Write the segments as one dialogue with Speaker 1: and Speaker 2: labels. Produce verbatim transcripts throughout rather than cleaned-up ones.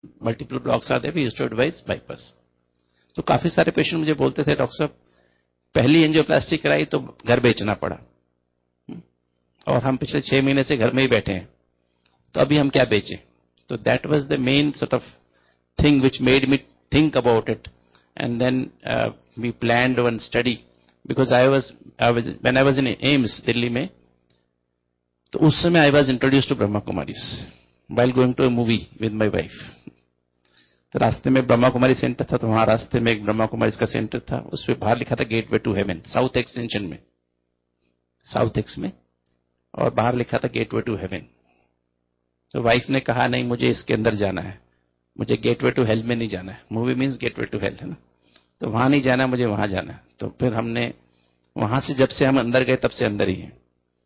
Speaker 1: Multiple blocks आते we used to advise bypass. तो काफी सारे पेशेंट मुझे बोलते थे, डॉक्टर साहब पहली एंजियोप्लास्टी कराई तो घर बेचना पड़ा, और हम पिछले छह महीने से घर में ही बैठे हैं, तो अभी हम क्या बेचें। तो that was the main sort of thing which made me think about it, and then we planned one study, because I was I was when I was in AIIMS Delhi में, तो उस समय I was introduced to Brahma Kumaris while going to a movie with my wife. तो रास्ते में Brahma Kumari centre था, तो वहां रास्ते में एक ब्रह्मा कुमारी का सेंटर था, उस पर बाहर लिखा था gateway to heaven, south extension में, साउथ एक्स में, और बाहर लिखा था गेटवे टू हेवन। तो वाइफ ने कहा नहीं मुझे इसके अंदर जाना है, मुझे गेटवे टू हेल में नहीं जाना है, movie means gateway to hell है ना, तो वहां नहीं जाना, मुझे वहां जाना है। तो फिर हमने वहां से, जब से हम अंदर गए तब से अंदर ही हैं,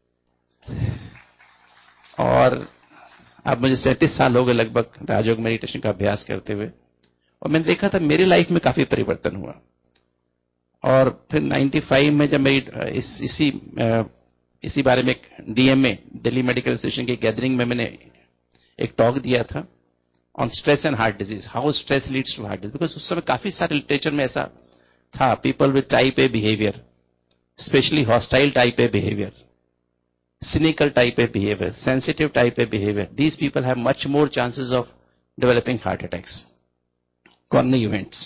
Speaker 1: और अब मुझे सैंतीस साल हो गए लगभग राजयोग मेडिटेशन का अभ्यास करते हुए, और मैंने देखा था मेरी लाइफ में काफी परिवर्तन हुआ। और फिर पचानवे में जब मेरी इस, इसी इसी बारे में डीएमए दिल्ली मेडिकल एसोसिएशन की गैदरिंग में मैंने एक टॉक दिया था on stress and heart disease, how stress leads to heart disease, because उस समय काफी सारे लिटरेचर में ऐसा था, people with type A behaviour, specially hostile type A behaviour, cynical type A behavior, sensitive type A behavior, these people have much more chances of developing heart attacks, coronary events.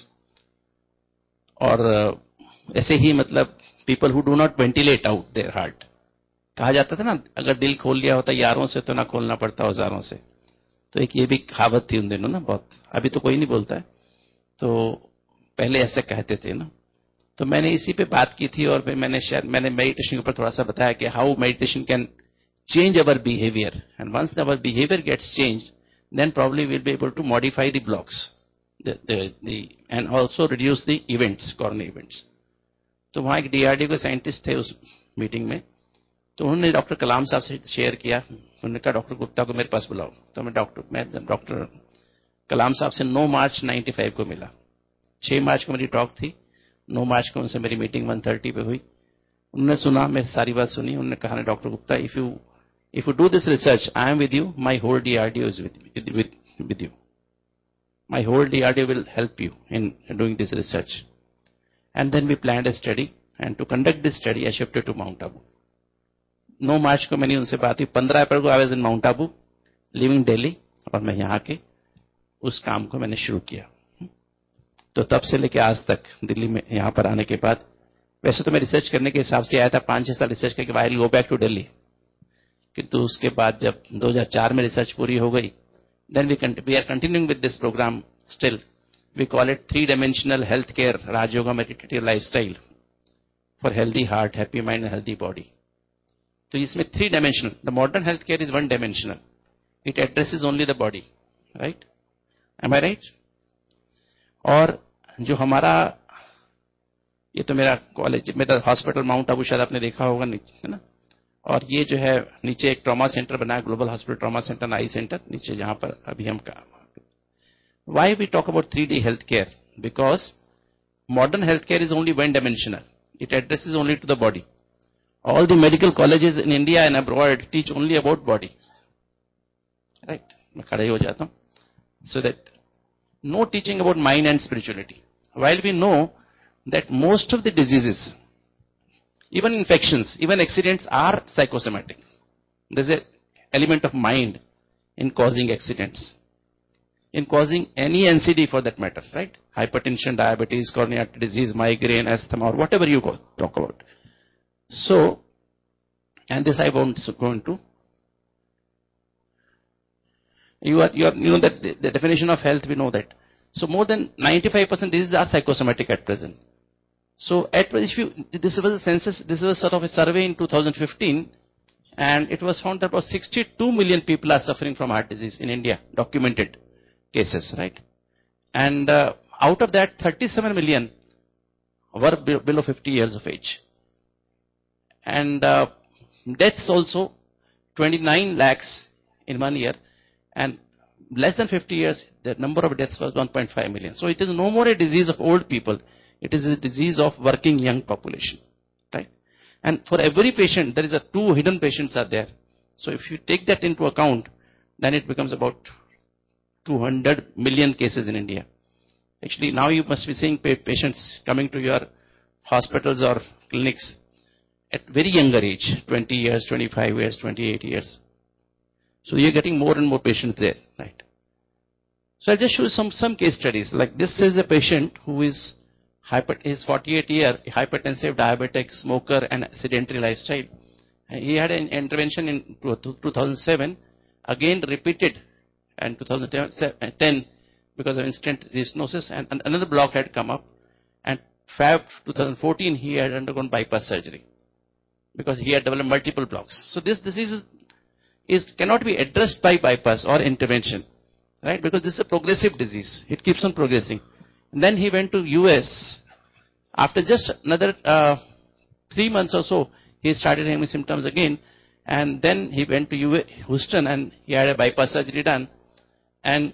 Speaker 1: और ऐसे ही मतलब people who do not ventilate out their heart, कहा जाता था ना अगर दिल खोल लिया होता यारों से तो ना खोलना पड़ता औजारों से, तो एक ये भी कहावत थी उन दिनों ना बहुत, अभी तो कोई नहीं बोलता है, तो पहले ऐसे कहते थे ना। तो मैंने इसी पे बात की थी, और फिर मैंने शायद मैंने मेडिटेशन के ऊपर थोड़ा सा बताया कि how meditation can change our behaviour, and once our behaviour gets change then probably will be able to modify the blocks and also reduce the events, coronary events. तो वहां एक डीआरडीओ के साइंटिस्ट थे उस मीटिंग में, तो उन्होंने doctor कलाम साहब से शेयर किया, उन्होंने कहा डॉक्टर गुप्ता को मेरे पास बुलाओ। तो मैं डॉक्टर मैं डॉक्टर कलाम साहब से नौ मार्च पचानवे को मिला, छह मार्च को मेरी टॉक थी, नौ मार्च को उनसे मेरी मीटिंग वन थर्टी पे हुई। उन्होंने सुना, मैं सारी बात सुनी, उन्होंने कहा doctor Gupta if you if you do this research I am with you, my whole DRDO is with with you, my whole DRDO will help you in doing this research. And then we planned a study, and to conduct this study I shifted to Mount Abu. नौ March को मैंने उनसे बात हुई, पंद्रह April को I was in Mount Abu living Delhi, और मैं यहाँ के उस काम को मैंने शुरू किया। तो तब से लेके आज तक दिल्ली में यहाँ पर आने के बाद, वैसे तो मैं रिसर्च करने के हिसाब से आया था, पांच छह साल रिसर्च करके I will go back to Delhi, किंतु उसके बाद जब दो हज़ार चार में रिसर्च पूरी हो गई, then we we are continuing with this programme still, we call it three dimensional health care Rajyoga meditative lifestyle for healthy heart, happy mind and healthy body. तो इसमें three dimensional, the modern health care is one dimensional, it addresses only the body, right, am I right. और जो हमारा, ये तो मेरा college, मेरा hospital mount Abu शायद आपने देखा होगा नीचे, है ना, और ये जो है नीचे एक ट्रॉमा सेंटर बना है, global hospital trauma centre, eye centre नीचे, जहां पर अभी हम का। Why we talk about three D health care, because modern health care is only one dimensional, it addresses only to the body. All the medical colleges in India and abroad teach only about body, right. मैं खड़े हो जाता हूं, so that no teaching about mind and spirituality, while we know that most of the diseases, even infections, even accidents are psychosomatic. There's an element of mind in causing accidents, in causing any N C D for that matter, right? Hypertension, diabetes, coronary artery disease, migraine, asthma, or whatever you go, talk about. So, and this I won't go into. You are, you are, you know that the, the definition of health, we know that. So more than ninety-five percent diseases are psychosomatic at present. So at present, if you, this was a census, this was sort of a survey in two thousand fifteen, and it was found that about sixty-two million people are suffering from heart disease in India, documented cases, right? And uh, out of that, thirty-seven million were below fifty years of age. And uh, deaths also, twenty-nine lakhs in one year. And less than fifty years, the number of deaths was one point five million. So it is no more a disease of old people. It is a disease of working young population, right? And for every patient, there is a two hidden patients are there. So if you take that into account, then it becomes about two hundred million cases in India. Actually, now you must be seeing patients coming to your hospitals or clinics at very younger age, twenty years, twenty-five years, twenty-eight years. So you're getting more and more patients there, right? So I'll just show you some, some case studies. Like this is a patient who is hyper, is forty-eight year, hypertensive, diabetic, smoker, and sedentary lifestyle. He had an intervention in two thousand seven, again repeated in two thousand ten because of instant restenosis, and another block had come up. And Feb twenty fourteen, he had undergone bypass surgery because he had developed multiple blocks. So this disease is, is cannot be addressed by bypass or intervention, right? Because this is a progressive disease. It keeps on progressing. And then he went to U S. After just another uh, three months or so, he started having symptoms again. And then he went to U S, Houston, and he had a bypass surgery done. And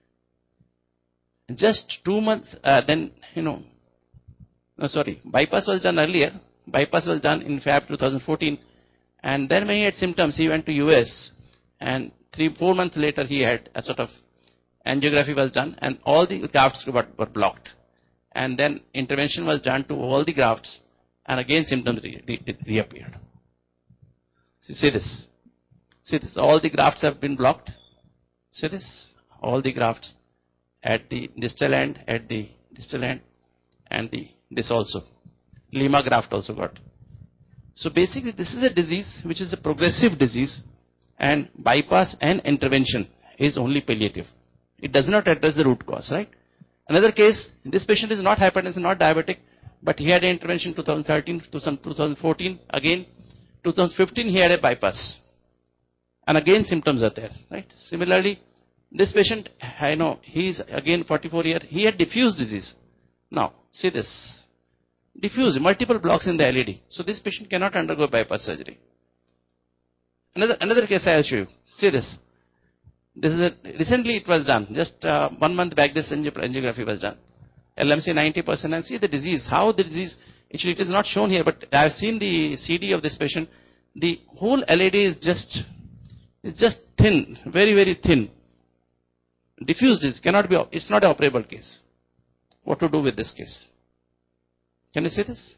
Speaker 1: just two months, uh, then, you know, no, sorry, bypass was done earlier. Bypass was done in Feb twenty fourteen. And then when he had symptoms, he went to U S. And three, four months later, he had a sort of angiography was done, and all the grafts were, were blocked. And then intervention was done to all the grafts, and again symptoms re, re, reappeared. So see this. See this. All the grafts have been blocked. See this. All the grafts at the distal end, at the distal end, and the this also. Lima graft also got. So basically, this is a disease which is a progressive disease, and bypass and intervention is only palliative. It does not address the root cause, right? Another case, this patient is not hypertensive, not diabetic, but he had an intervention twenty thirteen, twenty fourteen, again, twenty fifteen he had a bypass. And again symptoms are there, right? Similarly, this patient, I know, he is again forty-four year, he had diffuse disease. Now, see this. Diffuse, multiple blocks in the L A D. So this patient cannot undergo bypass surgery. Another, another case I will show you. See this. This is a, recently it was done. Just uh, one month back this angiography was done. L M C ninety percent, and see the disease. How the disease, actually it is not shown here, but I have seen the C D of this patient. The whole L A D is just, it's just thin, very, very thin. Diffuse disease, cannot be, it's not an operable case. What to do with this case? Can you see this?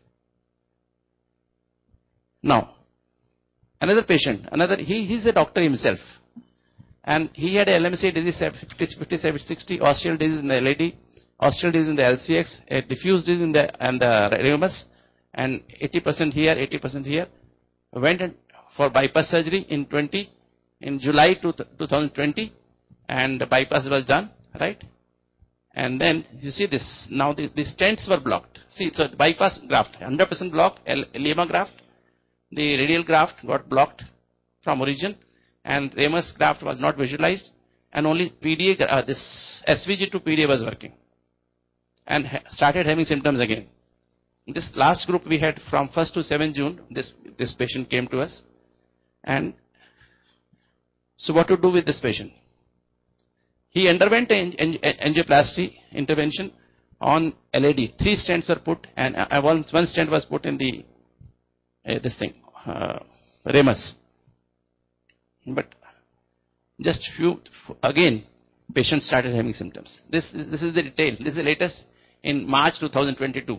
Speaker 1: Now, another patient, another, he, he's a doctor himself. And he had a L M C disease, fifty-seven sixty, osteal disease in the L A D, osteal disease in the L C X, a diffuse disease in the, and the rheumatoid, and eighty percent here, eighty percent here. Went for bypass surgery in twenty, in July twenty twenty, and the bypass was done, right? And then you see this, now the, the stents were blocked. See, so the bypass graft, one hundred percent blocked, Lima graft, the radial graft got blocked from origin, and Ramus graft was not visualized, and only P D A, uh, this S V G to P D A was working, and ha started having symptoms again. This last group we had from first to seventh June, this, this patient came to us, and so what to do with this patient? He underwent an angioplasty intervention on L A D. Three stents were put, and uh, one, one stent was put in the, uh, this thing, uh, Ramus. But just few, again, patient started having symptoms. This, this is the detail. This is the latest in March twenty twenty-two.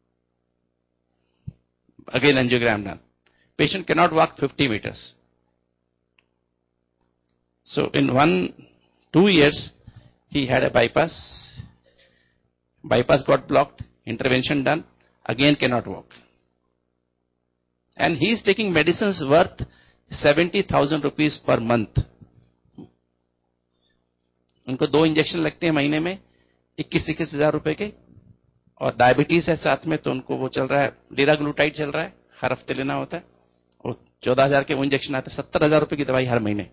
Speaker 1: Again, angiogram done. Patient cannot walk fifty meters. So in one, two years, he had a bypass. Bypass got blocked. Intervention done. Again cannot walk. And he is taking medicines worth seventy thousand rupees per month. उनको दो injection लगते हैं महीने में इक्कीस इक्कीस हजार रुपए के, और डायबिटीज है साथ में, तो उनको वो चल रहा है, लिराग्लूटाइड चल रहा है, हर हफ्ते लेना होता है, और चौदह हजार के वो इंजेक्शन आते हैं, सत्तर हजार रुपए की दवाई हर महीने.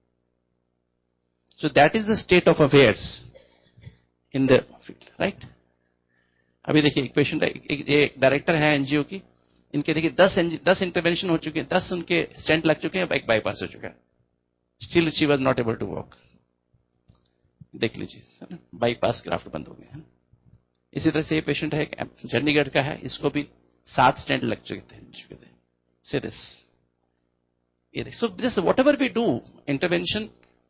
Speaker 1: So that is the state of affairs in the field, right? अभी देखिए एक पेशेंट, एक डायरेक्टर है एनजीओ की, इनके देखिए दस दस इंटरवेंशन हो चुके हैं, दस उनके स्टेंट लग चुके हैं, एक बाईपास हो चुका है. Still she was not able to walk. देख लीजिए, बाईपास ग्राफ्ट बंद हो गए. इसी तरह से ये पेशेंट है, चंडीगढ़ का है, इसको भी सात स्टेंट लग चुके थे. Say this, so this whatever we do, intervention,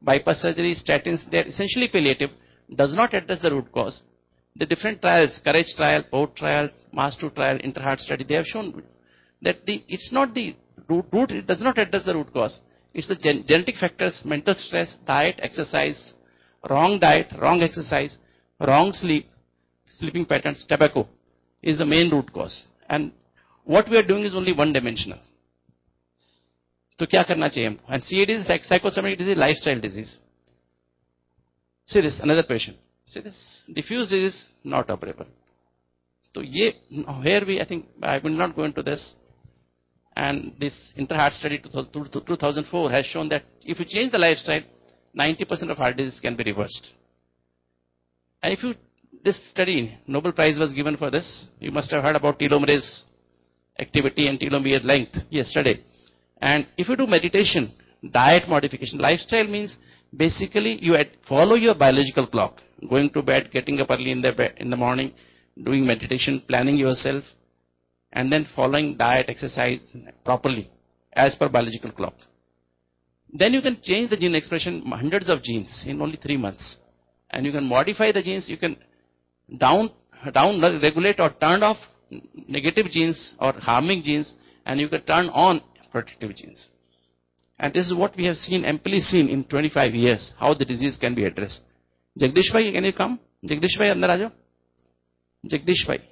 Speaker 1: bypass surgery, statins, they are essentially palliative, does not address the root cause. The different trials, Courage trial, PORT trial, MAS two trial, INTERHEART study, they have shown that the, it's not the root, root, it does not address the root cause. It's the gen genetic factors, mental stress, diet, exercise, wrong diet, wrong exercise, wrong sleep, sleeping patterns, tobacco is the main root cause. And what we are doing is only one dimensional. तो क्या करना चाहिए हमको? And C A D is psychosomatic disease, lifestyle disease. See this, another patient. See this, diffuse disease not operable. So ye, here we, I think, I will not go into this. And this INTERHEART study two thousand four has shown that if you change the lifestyle, ninety percent of heart disease can be reversed. And if you, this study, Nobel Prize was given for this. You must have heard about telomerase activity and telomere length yesterday. And if you do meditation, diet modification, lifestyle means basically you follow your biological clock, going to bed, getting up early in the, bed, in the morning, doing meditation, planning yourself, and then following diet, exercise properly as per biological clock. Then you can change the gene expression, hundreds of genes in only three months. And you can modify the genes, you can down, down regulate or turn off negative genes or harming genes, and you can turn on protective genes. And this is what we have seen, amply seen in twenty-five years, how the disease can be addressed. Jagdish bhai, can you come? Jagdish bhai, andar aa jao. Jagdish bhai.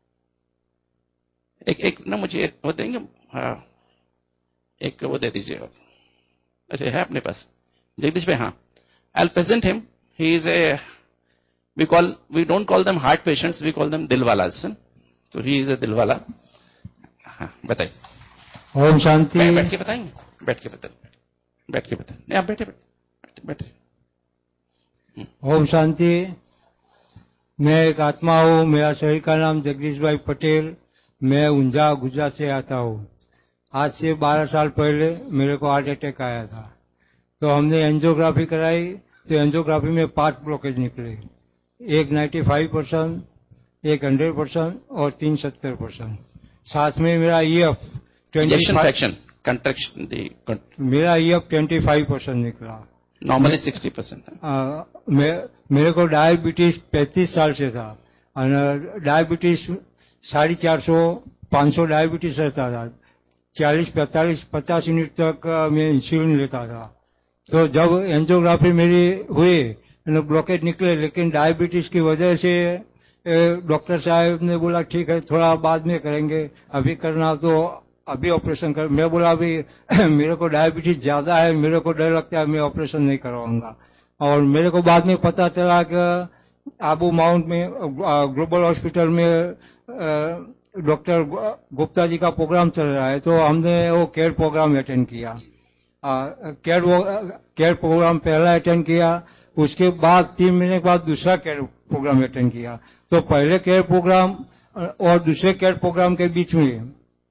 Speaker 1: एक एक ना मुझे वो देंगे, हाँ, एक वो दे दीजिए आप. अच्छा है अपने पास जगदीश भाई? हाँ, I'll present him. He is a, we call, we don't call them heart patients, we call them dilwalas. So he is a dilwala. हाँ, बताइए.
Speaker 2: ओम शांति.
Speaker 1: बैठ के बताएंगे, बैठ के बताइए, बैठ के बताइए. नहीं आप बैठे बैठे बैठे.
Speaker 2: ओम शांति. मैं एक आत्मा हूँ. मेरा शरीर का नाम जगदीश भाई पटेल. मैं ऊंझा गुजरात से आता हूँ. आज से बारह साल पहले मेरे को हार्ट अटैक आया था. तो हमने एंजियोग्राफी कराई, तो एंजियोग्राफी में पांच ब्लॉकेज निकले. एक पचानवे परसेंट, एक सौ परसेंट और तीन सत्तर परसेंट. साथ में मेरा ईएफ
Speaker 1: फ्रैक्शन कंट्रैक्शन,
Speaker 2: मेरा ईएफ पच्चीस परसेंट निकला.
Speaker 1: नॉर्मली साठ परसेंट.
Speaker 2: मेरे को डायबिटीज पैंतीस साल से था. और डायबिटीज साढ़े चार सौ पाँच सौ डायबिटीज रहता था. चालीस पैंतालीस पचास यूनिट तक मैं इंसुलिन लेता था. तो जब एंजियोग्राफी मेरी हुई, ब्लॉकेज निकले, लेकिन डायबिटीज की वजह से डॉक्टर साहब ने बोला ठीक है थोड़ा बाद में करेंगे, अभी करना तो अभी ऑपरेशन कर. मैं बोला अभी मेरे को डायबिटीज ज्यादा है, मेरे को डर लगता है, मैं ऑपरेशन नहीं करवाऊंगा. और मेरे को बाद में पता चला कि आबू माउंट में ग्लोबल हॉस्पिटल में डॉक्टर गुप्ता जी का प्रोग्राम चल रहा है, तो हमने वो केयर प्रोग्राम अटेंड किया. केयर केयर प्रोग्राम पहला अटेंड किया, उसके बाद तीन महीने के बाद दूसरा केयर प्रोग्राम अटेंड किया. तो पहले केयर प्रोग्राम और दूसरे केयर प्रोग्राम के बीच में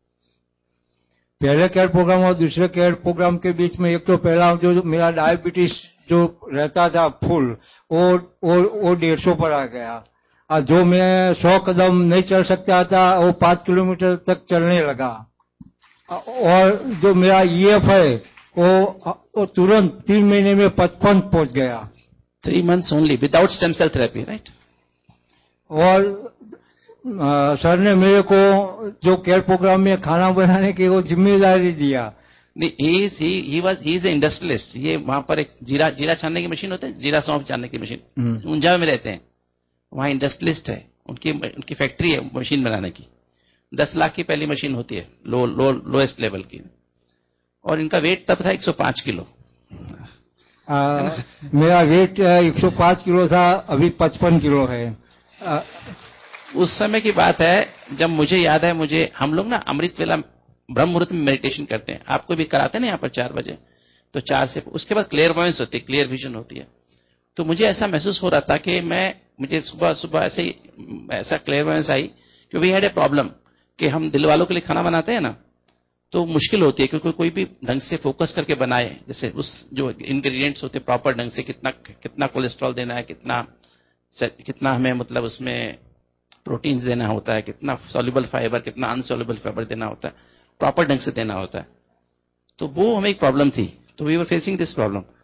Speaker 2: पहले केयर प्रोग्राम और दूसरे केयर प्रोग्राम के बीच में एक तो पहला जो, जो मेरा डायबिटीज जो रहता था फुल, वो वो वो डेढ़ सौ पर आ गया. जो मैं सौ कदम नहीं चल सकता था वो पांच किलोमीटर तक चलने लगा. और जो मेरा ईएफ है वो, वो तुरंत तीन महीने में पचपन पहुंच गया.
Speaker 1: Three months only without stem cell therapy, right.
Speaker 2: और आ, सर ने मेरे को जो केयर प्रोग्राम में खाना बनाने की वो जिम्मेदारी दिया.
Speaker 1: He he was he is industrialist. ये वहां पर एक जीरा जीरा छानने की मशीन होती है, जीरा सौंफ छानने की मशीन, ऊंझा में रहते हैं. वहां इंडस्ट्रियलिस्ट है, उनकी उनकी फैक्ट्री है मशीन बनाने की. दस लाख की पहली मशीन होती है, लो लो लोएस्ट लेवल की. और इनका वेट तब था एक सौ पाँच किलो.
Speaker 2: आ, मेरा वेट एक सौ पाँच किलो था, अभी पचपन किलो है. आ,
Speaker 1: उस समय की बात है जब मुझे याद है, मुझे हम लोग ना अमृत वेला ब्रह्म मुहूर्त में मेडिटेशन करते हैं. आपको भी कराते हैं ना यहाँ पर चार बजे. तो चार से उसके बाद क्लियर वॉइस होती है, क्लियर विजन होती है. तो मुझे ऐसा महसूस हो रहा था कि मैं मुझे सुबह सुबह ऐसे ही ऐसा क्लियर वॉइस आई कि वी हैड ए प्रॉब्लम कि हम दिल वालों के लिए खाना बनाते हैं ना, तो मुश्किल होती है क्योंकि कोई भी ढंग से फोकस करके बनाए, जैसे उस जो इंग्रेडिएंट्स होते हैं प्रॉपर ढंग से, कितना कितना कोलेस्ट्रॉल देना है, कितना कितना हमें मतलब उसमें प्रोटीन्स देना होता है, कितना सॉल्युबल फाइबर, कितना अनसॉल्युबल फाइबर देना होता है, प्रॉपर ढंग से देना होता है. तो वो हमें एक प्रॉब्लम थी. तो we were facing this problem.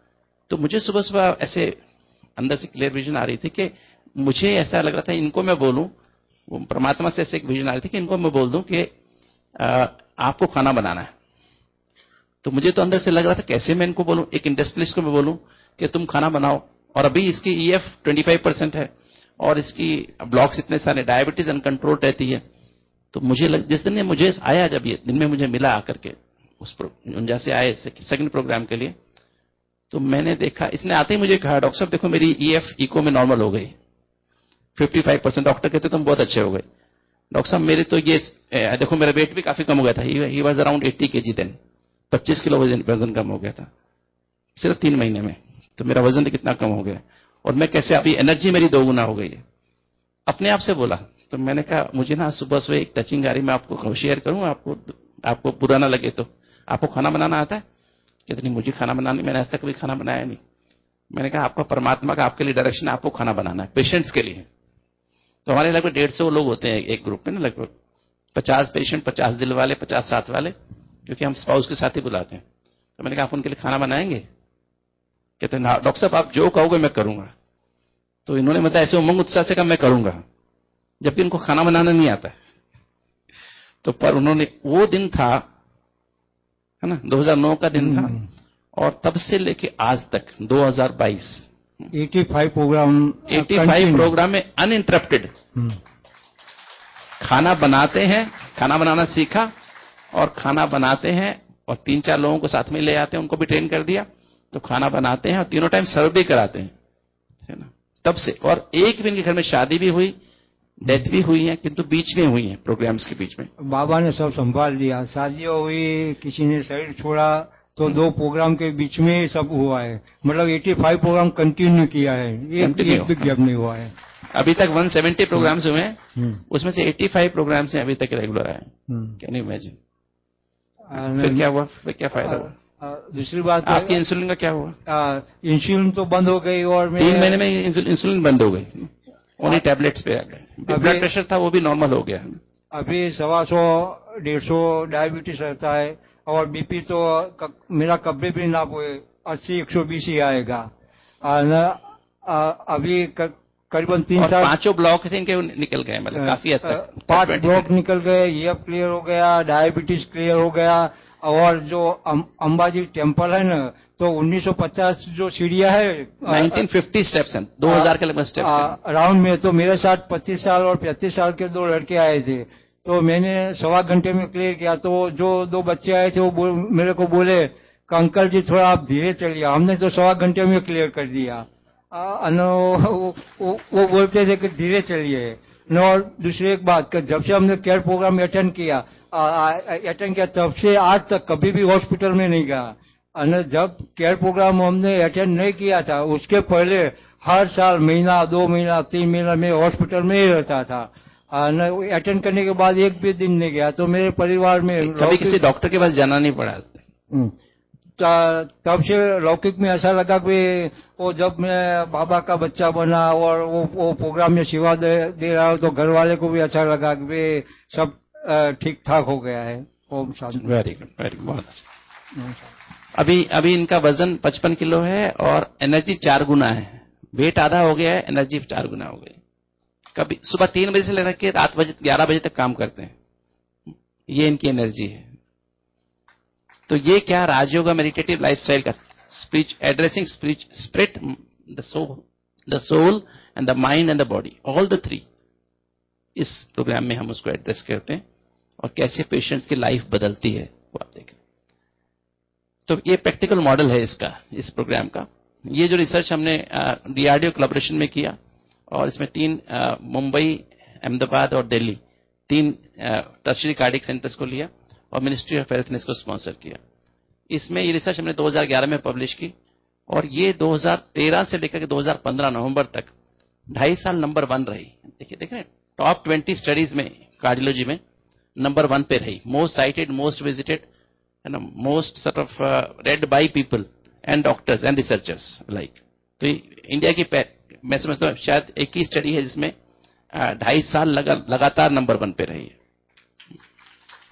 Speaker 1: तो मुझे सुबह सुबह ऐसे अंदर से क्लियर विजन आ रही थी कि मुझे ऐसा लग रहा था इनको मैं बोलूं, वो परमात्मा से ऐसे एक विजन आ रही थी कि इनको मैं बोल दूं कि आपको खाना बनाना है। तो मुझे तो अंदर से लग रहा था कैसे मैं इनको बोलूं, एक इंडस्ट्रियलिस्ट को मैं बोलूं कि तुम खाना बनाओ, और अभी इसकी ई एफ पच्चीस परसेंट है और इसकी ब्लॉक्स इतने सारे, डायबिटीज अनकंट्रोल रहती है। तो मुझे लग, जिस दिन मुझे आया, जब ये दिन में मुझे मिला आकर के उस उनजा से आए सेकंड प्रोग्राम के लिए, तो मैंने देखा, इसने आते ही मुझे कहा डॉक्टर साहब देखो मेरी ई एफ इको में नॉर्मल हो गई पचपन परसेंट। डॉक्टर कहते तुम बहुत अच्छे हो गए। डॉक्टर साहब मेरे तो ये देखो मेरा वेट भी काफी कम हो गया था, ही वाज अराउंड अस्सी केजी देन, पच्चीस किलो वजन वजन कम हो गया था सिर्फ तीन महीने में। तो मेरा वजन तो कितना कम हो गया, और मैं कैसे, अभी एनर्जी मेरी दो गुना हो गई है। अपने आप से बोला। तो मैंने कहा मुझे ना सुबह सुबह एक टचिंग आ रही, मैं आपको शेयर करूं, आपको आपको बुरा ना लगे तो। आपको खाना बनाना आता है? कहते नहीं मुझे खाना बनाना, मैंने आज तक कभी खाना बनाया नहीं। मैंने कहा आपका परमात्मा का आपके लिए डायरेक्शन, आपको खाना बनाना है पेशेंट्स के लिए। तो हमारे लगभग डेढ़ सौ लोग होते हैं एक ग्रुप में ना, लगभग पचास पेशेंट, पचास दिल वाले, पचास साथ वाले, क्योंकि हम स्पाउस के साथ ही बुलाते हैं। तो मैंने कहा आप उनके लिए खाना बनाएंगे? कहते ना डॉक्टर साहब आप जो कहोगे मैं करूंगा। तो इन्होंने मतलब ऐसे उमंग उत्साह से कहा मैं करूंगा, जबकि इनको खाना बनाना नहीं आता है। तो पर उन्होंने, वो दिन था है ना, दो हज़ार नौ का दिन था, और तब से लेके आज तक दो हज़ार बाईस
Speaker 2: पचासी प्रोग्राम
Speaker 1: पचासी प्रोग्राम में अनइंटरप्टेड खाना बनाते हैं, खाना बनाना सीखा और खाना बनाते हैं, और तीन चार लोगों को साथ में ले आते हैं, उनको भी ट्रेन कर दिया, तो खाना बनाते हैं और तीनों टाइम सर्व भी कराते हैं, है ना। तब से, और एक भी इनके घर में शादी भी हुई, डेथ भी हुई है, किंतु बीच में हुई है, प्रोग्राम्स के बीच में।
Speaker 2: बाबा ने सब संभाल लिया, शादियां हुई, किसी ने शरीर छोड़ा, तो दो प्रोग्राम के बीच में ही सब हुआ है। मतलब पचासी प्रोग्राम कंटिन्यू किया है, एक भी गैप नहीं हुआ है।
Speaker 1: अभी तक एक सौ सत्तर प्रोग्राम्स हुए हैं, उसमें से पचासी प्रोग्राम्स हैं अभी तक रेगुलर आए। Can you imagine? फिर क्या हुआ, फिर क्या फायदा हुआ?
Speaker 2: दूसरी बात,
Speaker 1: आपकी इंसुलिन का क्या हुआ?
Speaker 2: इंसुलिन तो बंद हो गई, और
Speaker 1: तीन महीने में इंसुलिन बंद हो गई, ओनली टैबलेट्स पे आ गए। ब्लड प्रेशर था वो भी नॉर्मल हो गया।
Speaker 2: अभी सवा सौ डेढ़ सौ डायबिटीज रहता है, और बीपी तो क, मेरा कभी भी ना कोई अस्सी एक सौ बीस ही आएगा। आ, आ, अभी करीबन तीन साल
Speaker 1: पांचों ब्लॉक थे इनके निकल गए, मतलब काफी हद तक
Speaker 2: पांच ब्लॉक निकल गए, ये क्लियर हो गया, डायबिटीज क्लियर हो गया। और जो अम, अंबाजी टेम्पल है ना, तो उन्नीस सौ पचास जो सीढ़ियां है,
Speaker 1: उन्नीस सौ पचास स्टेप्स हैं, दो हज़ार के लगभग स्टेप्स हैं
Speaker 2: राउंड में। तो मेरे साथ पच्चीस साल और पैंतीस साल के दो लड़के आए थे, तो मैंने सवा घंटे में क्लियर किया। तो जो दो बच्चे आए थे वो मेरे को बोले कि अंकल जी थोड़ा आप धीरे चलिए, हमने तो सवा घंटे में क्लियर कर दिया। आ, वो, वो, वो बोलते थे कि धीरे चलिए। और दूसरी एक बात कि जब से हमने केयर प्रोग्राम अटेंड किया अटेंड किया तब से आज तक कभी भी हॉस्पिटल में नहीं गया। और जब केयर प्रोग्राम हमने अटेंड नहीं किया था, उसके पहले हर साल महीना, दो महीना, तीन महीना में हॉस्पिटल में ही रहता था। अटेंड करने के बाद एक भी दिन नहीं गया। तो मेरे परिवार में
Speaker 1: कभी किसी डॉक्टर के पास जाना नहीं पड़ा।
Speaker 2: तब से लौकिक में ऐसा लगा कि वो जब मैं बाबा का बच्चा बना और वो, वो प्रोग्राम में सेवा दे, दे रहा हूँ, तो घर वाले को भी अच्छा लगा कि वे सब ठीक ठाक हो गया है। ओम शांति।
Speaker 1: वेरी गुड, वेरी गुड, बहुत अच्छा। अभी अभी इनका वजन पचपन किलो है और एनर्जी चार गुना है। वेट आधा हो गया है, एनर्जी चार गुना हो गई। कभी सुबह तीन बजे से लेकर के रात बजे ग्यारह बजे तक काम करते हैं, ये इनकी एनर्जी है। तो ये क्या राजयोग मेडिटेटिव लाइफस्टाइल का speech, addressing speech spirit, the soul, the soul and the mind and the body, all the three. इस प्रोग्राम में हम उसको एड्रेस करते हैं और कैसे पेशेंट्स की लाइफ बदलती है वो आप देखें। तो ये प्रैक्टिकल मॉडल है इसका, इस प्रोग्राम का। ये जो रिसर्च हमने डीआरडीओ कोलैबोरेशन में किया, और इसमें तीन मुंबई, अहमदाबाद और दिल्ली, तीन टर्शियरी कार्डियक सेंटर्स को लिया और मिनिस्ट्री ऑफ हेल्थ ने इसको स्पॉन्सर किया। इसमें ये रिसर्च हमने दो हज़ार ग्यारह में पब्लिश की, और ये दो हज़ार तेरह से लेकर के दो हज़ार पंद्रह नवंबर तक ढाई साल नंबर वन रही। देखिए देखिए टॉप ट्वेंटी स्टडीज में कार्डियोलॉजी में नंबर वन पे रही। मोस्ट साइटेड, मोस्ट विजिटेड, है ना, most sort of read by people and doctors and researchers like. तो इंडिया की मैं समझता हूँ शायद एक ही स्टडी है जिसमें ढाई साल लगा, लगातार नंबर वन पे रही है।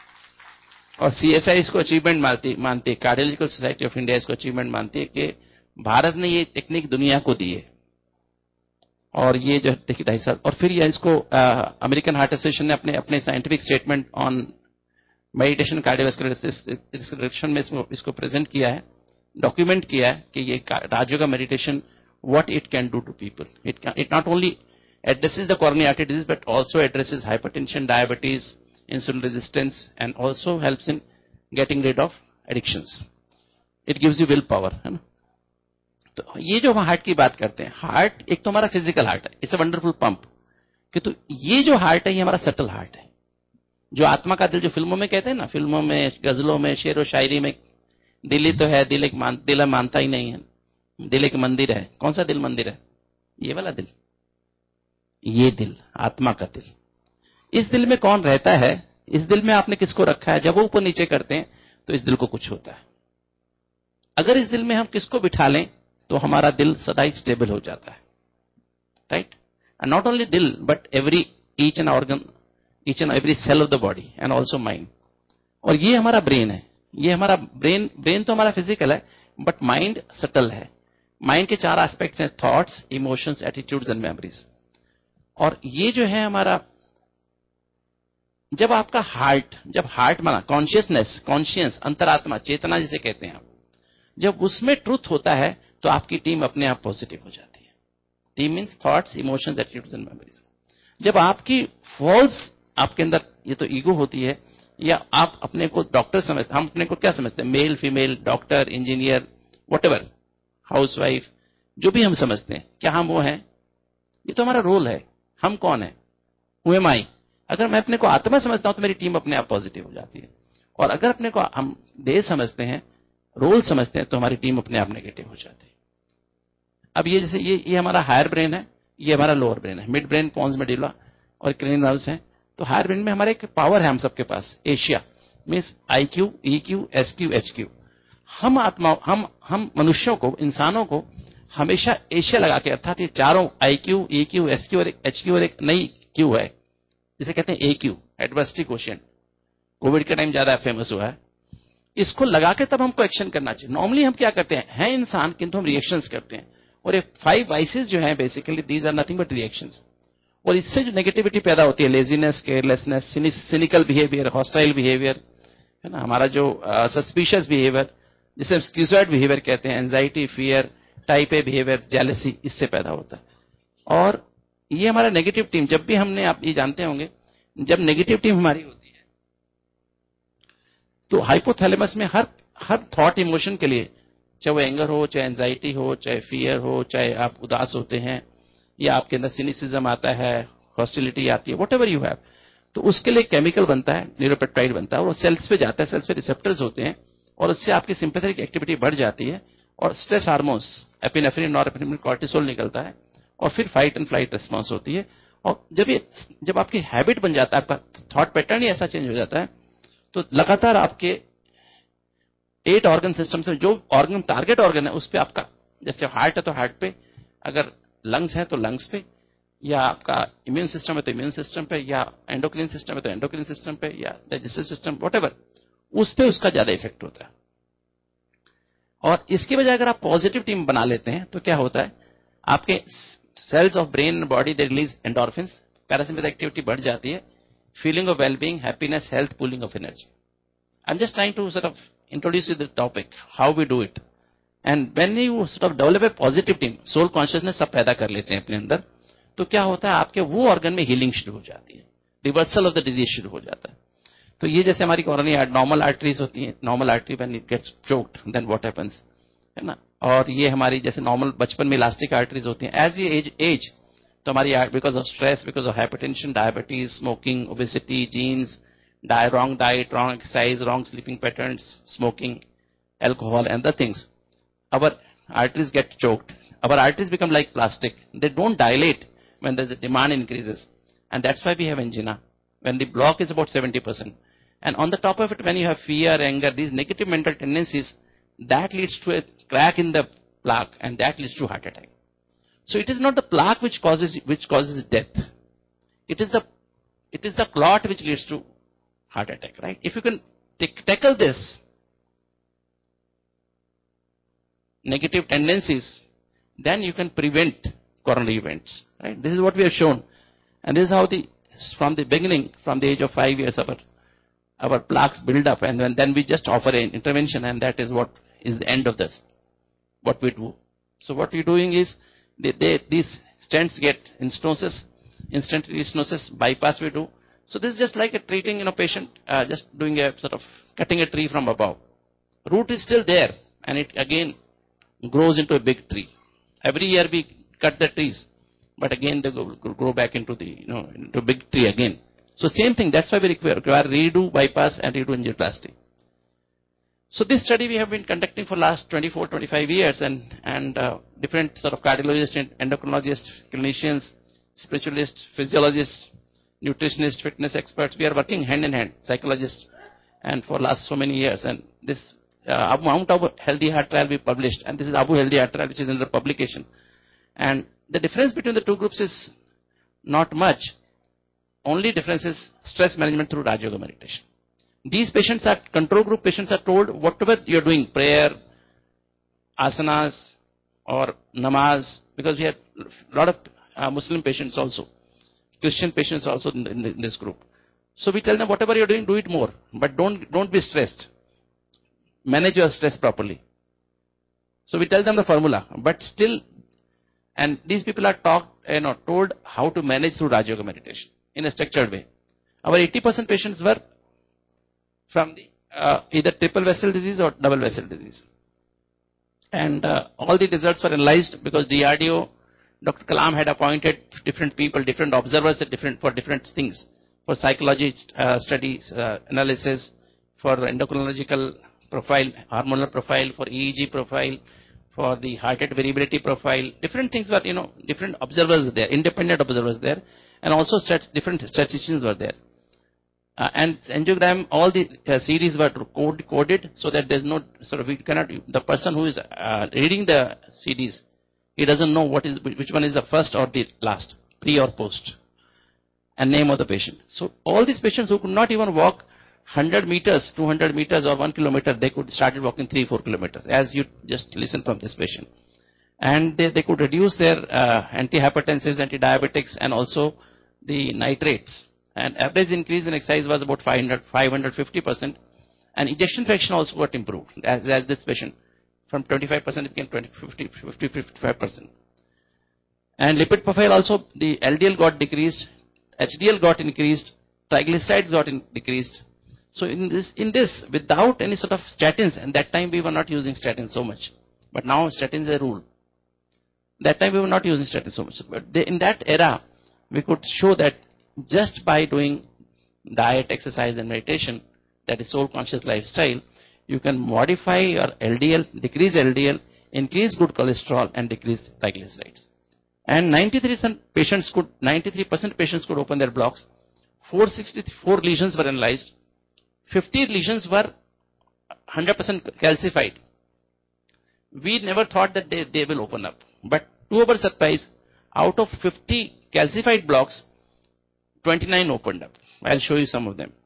Speaker 1: और सीएसआई इसको अचीवमेंट मानती मानती है कार्डियोलॉजिकल सोसाइटी ऑफ इंडिया इसको अचीवमेंट मानती है कि भारत ने ये टेक्निक दुनिया को दी है, और ये जो देखिए ढाई साल, और फिर ये इसको अमेरिकन हार्ट एसोसिएशन ने अपने अपने scientific statement on meditation cardiovascular description में इसको, इसको प्रेजेंट किया है, डॉक्यूमेंट किया है कि ये Rajyoga meditation what it can do to people. It it not only addresses the coronary artery disease but also addresses hypertension, diabetes, insulin resistance, and also helps in getting rid of addictions. It gives you will power, है ना. तो ये जो हम heart की बात करते हैं, हार्ट एक तो हमारा फिजिकल हार्ट है, इट्स अ वंडरफुल पंप, कि तो ये जो हार्ट है ये हमारा सटल हार्ट है, जो आत्मा का दिल, जो फिल्मों में कहते हैं ना, फिल्मों में, गजलों में, शेर व शायरी में, दिल ही तो है, दिल एक मान, दिल मानता ही नहीं है, दिल एक मंदिर है. कौन सा दिल मंदिर है? ये वाला दिल, ये दिल, आत्मा का दिल. इस दिल में कौन रहता है? इस दिल में आपने किसको रखा है? जब वो ऊपर नीचे करते हैं तो इस दिल को कुछ होता है. अगर इस दिल में हम किसको बिठा लें तो हमारा दिल सदा ही स्टेबल हो जाता है, राइट. एंड नॉट ओनली दिल but every each and organ, each and every cell of the body and also mind. और ये हमारा ब्रेन है. ये हमारा ब्रेन, ब्रेन तो हमारा फिजिकल है बट माइंड सटल है. माइंड के चार एस्पेक्ट्स हैं, thoughts, emotions, attitudes and memories. और ये जो है हमारा, जब आपका हार्ट, जब हार्ट माना कॉन्शियसनेस, कॉन्शियस, अंतरात्मा, चेतना जिसे कहते हैं आप, जब उसमें ट्रुथ होता है तो आपकी टीम अपने आप पॉजिटिव हो जाती है. TEAM means thoughts, emotions, attitudes and memories. जब आपकी फॉल्स, आपके अंदर ये तो ईगो होती है, या आप अपने को डॉक्टर समझते, हम अपने को क्या समझते हैं, male, female, doctor, engineer, whatever, housewife, जो भी हम समझते हैं, क्या हम वो हैं? ये तो हमारा रोल है. हम कौन है? Who am I? अगर मैं अपने को आत्मा समझता हूं तो मेरी टीम अपने आप पॉजिटिव हो जाती है. और अगर अपने को हम देह समझते हैं, रोल समझते हैं, तो हमारी टीम अपने आप नेगेटिव हो जाती है. अब ये जैसे ये ये हमारा हायर ब्रेन है, ये हमारा लोअर ब्रेन है, मिड ब्रेन, पॉन्स मेडुला और क्रेनियल नर्व्स हैं. तो हायर ब्रेन में हमारे एक पावर है हम सबके पास, एशिया means I Q, E Q, S Q, H Q. हम आत्मा, हम हम मनुष्यों को, इंसानों को हमेशा एशिया लगा के, अर्थात ये चारों I Q, E Q, S Q और एक एच क्यू और एक नई क्यू है, जिसे कहते हैं A Q, adversity quotient. COVID के टाइम ज्यादा फेमस हुआ है. इसको लगा के तब हमको एक्शन करना चाहिए. नॉर्मली हम क्या करते हैं, हैं इंसान किंतु हम रिएक्शंस करते हैं. और ये फाइव वाइसेस जो हैं basically these are nothing but reactions. और इससे जो नेगेटिविटी पैदा होती है, laziness, carelessness, cynical behaviour, hostile behaviour, है ना, हमारा जो सस्पिशियस बिहेवियर, जिसे हम स्क्यूजॉइड बिहेवियर कहते हैं, anxiety, fear, type A behaviour, jealousy, इससे पैदा होता है. और ये हमारा नेगेटिव टीम, जब भी हमने, आप ये जानते होंगे, जब नेगेटिव टीम हमारी होती है तो हाइपोथैलेमस में हर हर थॉट, इमोशन के लिए, चाहे वो एंगर हो, चाहे एंजाइटी हो, चाहे फियर हो, चाहे आप उदास होते हैं, या आपके अंदर सिनिसिज्म आता है, हॉस्टिलिटी आती है, वट एवर यू हैव, तो उसके लिए केमिकल बनता है, न्यूरोपेप्टाइड बनता है, और वो सेल्स पे जाता है, सेल्स पे रिसेप्टर्स होते हैं, और उससे आपकी सिंपैथेटिक एक्टिविटी बढ़ जाती है, और stress hormones, epinephrine, norepinephrine, cortisol निकलता है, और फिर फाइट एंड फ्लाइट रिस्पांस होती है. और जब ये, जब आपकी हैबिट बन जाता है, आपका थॉट पैटर्न ही ऐसा चेंज हो जाता है, तो लगातार आपके एट ऑर्गन सिस्टम से, जो ऑर्गन टारगेट ऑर्गन है उस पे आपका, जैसे हार्ट है तो हार्ट पे, अगर लंग्स है तो लंग्स पे, या आपका इम्यून सिस्टम है तो इम्यून सिस्टम पे, या एंडोक्रिन सिस्टम है तो एंडोक्रिन सिस्टम पे, या डाइजेस्टिव सिस्टम, व्हाटएवर, उस पे उसका ज्यादा इफेक्ट होता है. और इसकी वजह अगर आप पॉजिटिव टीम बना लेते हैं तो क्या होता है, आपके cells of brain and body they release endorphins, parasympathetic activity बढ़ जाती है, feeling of wellbeing, happiness, health, pooling of energy. I am just trying to sort of introduce you the topic, how we do it. And when you sort of develop a positive TEAM, soul consciousness सब पैदा कर लेते हैं अपने अंदर, तो क्या होता है, आपके वो ऑर्गन में हीलिंग शुरू हो जाती है, रिवर्सल ऑफ द डिजीज शुरू हो जाता है. तो ये जैसे हमारी कोरोनरी नॉर्मल आर्टरीज होती हैं, normal artery when it gets choked then what happens, है ना. और ये हमारी जैसे नॉर्मल बचपन में इलास्टिक आर्टरीज होती हैं, एज वी एज एज तो हमारी because of stress, because of hypertension, diabetes, smoking, obesity, genes, die wrong diet, wrong exercise, wrong sleeping patterns, smoking, alcohol and the things, our arteries get choked, our arteries become like plastic, they don't dilate when there's a demand increases, and that's why we have angina when the block is about seventy percent. And on the top of it, when you have fear, anger, these negative mental tendencies, that leads to a crack in the plaque, and that leads to heart attack. So it is not the plaque which causes which causes death, it is the it is the clot which leads to heart attack, right? If you can tackle this, negative tendencies, then you can prevent coronary events. Right? This is what we have shown. And this is how the, from the beginning, from the age of five years, our, our plaques build up, and then, then we just offer an intervention, and that is what is the end of this, what we do. So what we're doing is, they, they, these stents get stenosis, instant stenosis, bypass we do. So this is just like a treating, you know, patient, uh, just doing a sort of cutting a tree from above. Root is still there, and it again grows into a big tree. Every year we cut the trees, but again they go, grow back into the, you know, into a big tree again. So same thing, that's why we require, require redo bypass and redo angioplasty. So this study we have been conducting for last twenty-four, twenty-five years, and, and uh, different sort of cardiologists, endocrinologists, clinicians, spiritualists, physiologists, nutritionists, fitness experts, we are working hand in hand, psychologists, and for last so many years. And this uh, Mount Abu Healthy Heart Trial we published, and this is Abu Healthy Heart Trial, which is under publication. And the difference between the two groups is not much. Only difference is stress management through Raj Yoga meditation. These patients are, control group patients are told whatever you're doing, prayer, asanas, or namaz, because we have a lot of uh, Muslim patients also, Christian patients also in, in, in this group. So we tell them whatever you're doing, do it more, but don't, don't be stressed. Manage your stress properly. So we tell them the formula, but still, and these people are taught, you know, told how to manage through Raj Yoga meditation in a structured way. Our eighty percent patients were from the uh, either triple vessel disease or double vessel disease. And uh, all the results were analyzed because D R D O, Doctor Kalam had appointed different people, different observers at different, for different things, for psychology uh, studies, uh, analysis, for endocrinological profile, hormonal profile, for E E G profile, for the heart rate variability profile. Different things were, you know, different observers there, independent observers there, and also stats, different statisticians were there. Uh, and angiogram, all the uh, series were code, coded so that there's no sort of, we cannot, the person who is uh, reading the C Ds, he doesn't know what is, which one is the first or the last, pre or post, and name of the patient. So all these patients who could not even walk one hundred meters, two hundred meters or one kilometer, they could started walking three, four kilometers, as you just listen from this patient. And they, they could reduce their uh, antihypertensives, antidiabetics, and also the nitrates. And average increase in exercise was about five hundred, five hundred fifty percent. And ejection fraction also got improved, as, as this patient. From twenty-five percent it became twenty, fifty, fifty, fifty-five percent. And lipid profile also, the L D L got decreased, H D L got increased, triglycerides got in, decreased. So in this, in this, without any sort of statins, and that time we were not using statins so much. But now statins is a rule. That time we were not using statins so much. But they, in that era, we could show that just by doing diet, exercise, and meditation, that is soul conscious lifestyle, you can modify your L D L, decrease L D L, increase good cholesterol, and decrease triglycerides. And ninety-three percent patients could, ninety-three percent patients could open their blocks. four hundred sixty-four lesions were analyzed. fifty lesions were one hundred percent calcified. We never thought that they, they will open up. But to our surprise, out of fifty calcified blocks, twenty-nine opened up. I'll show you some of them.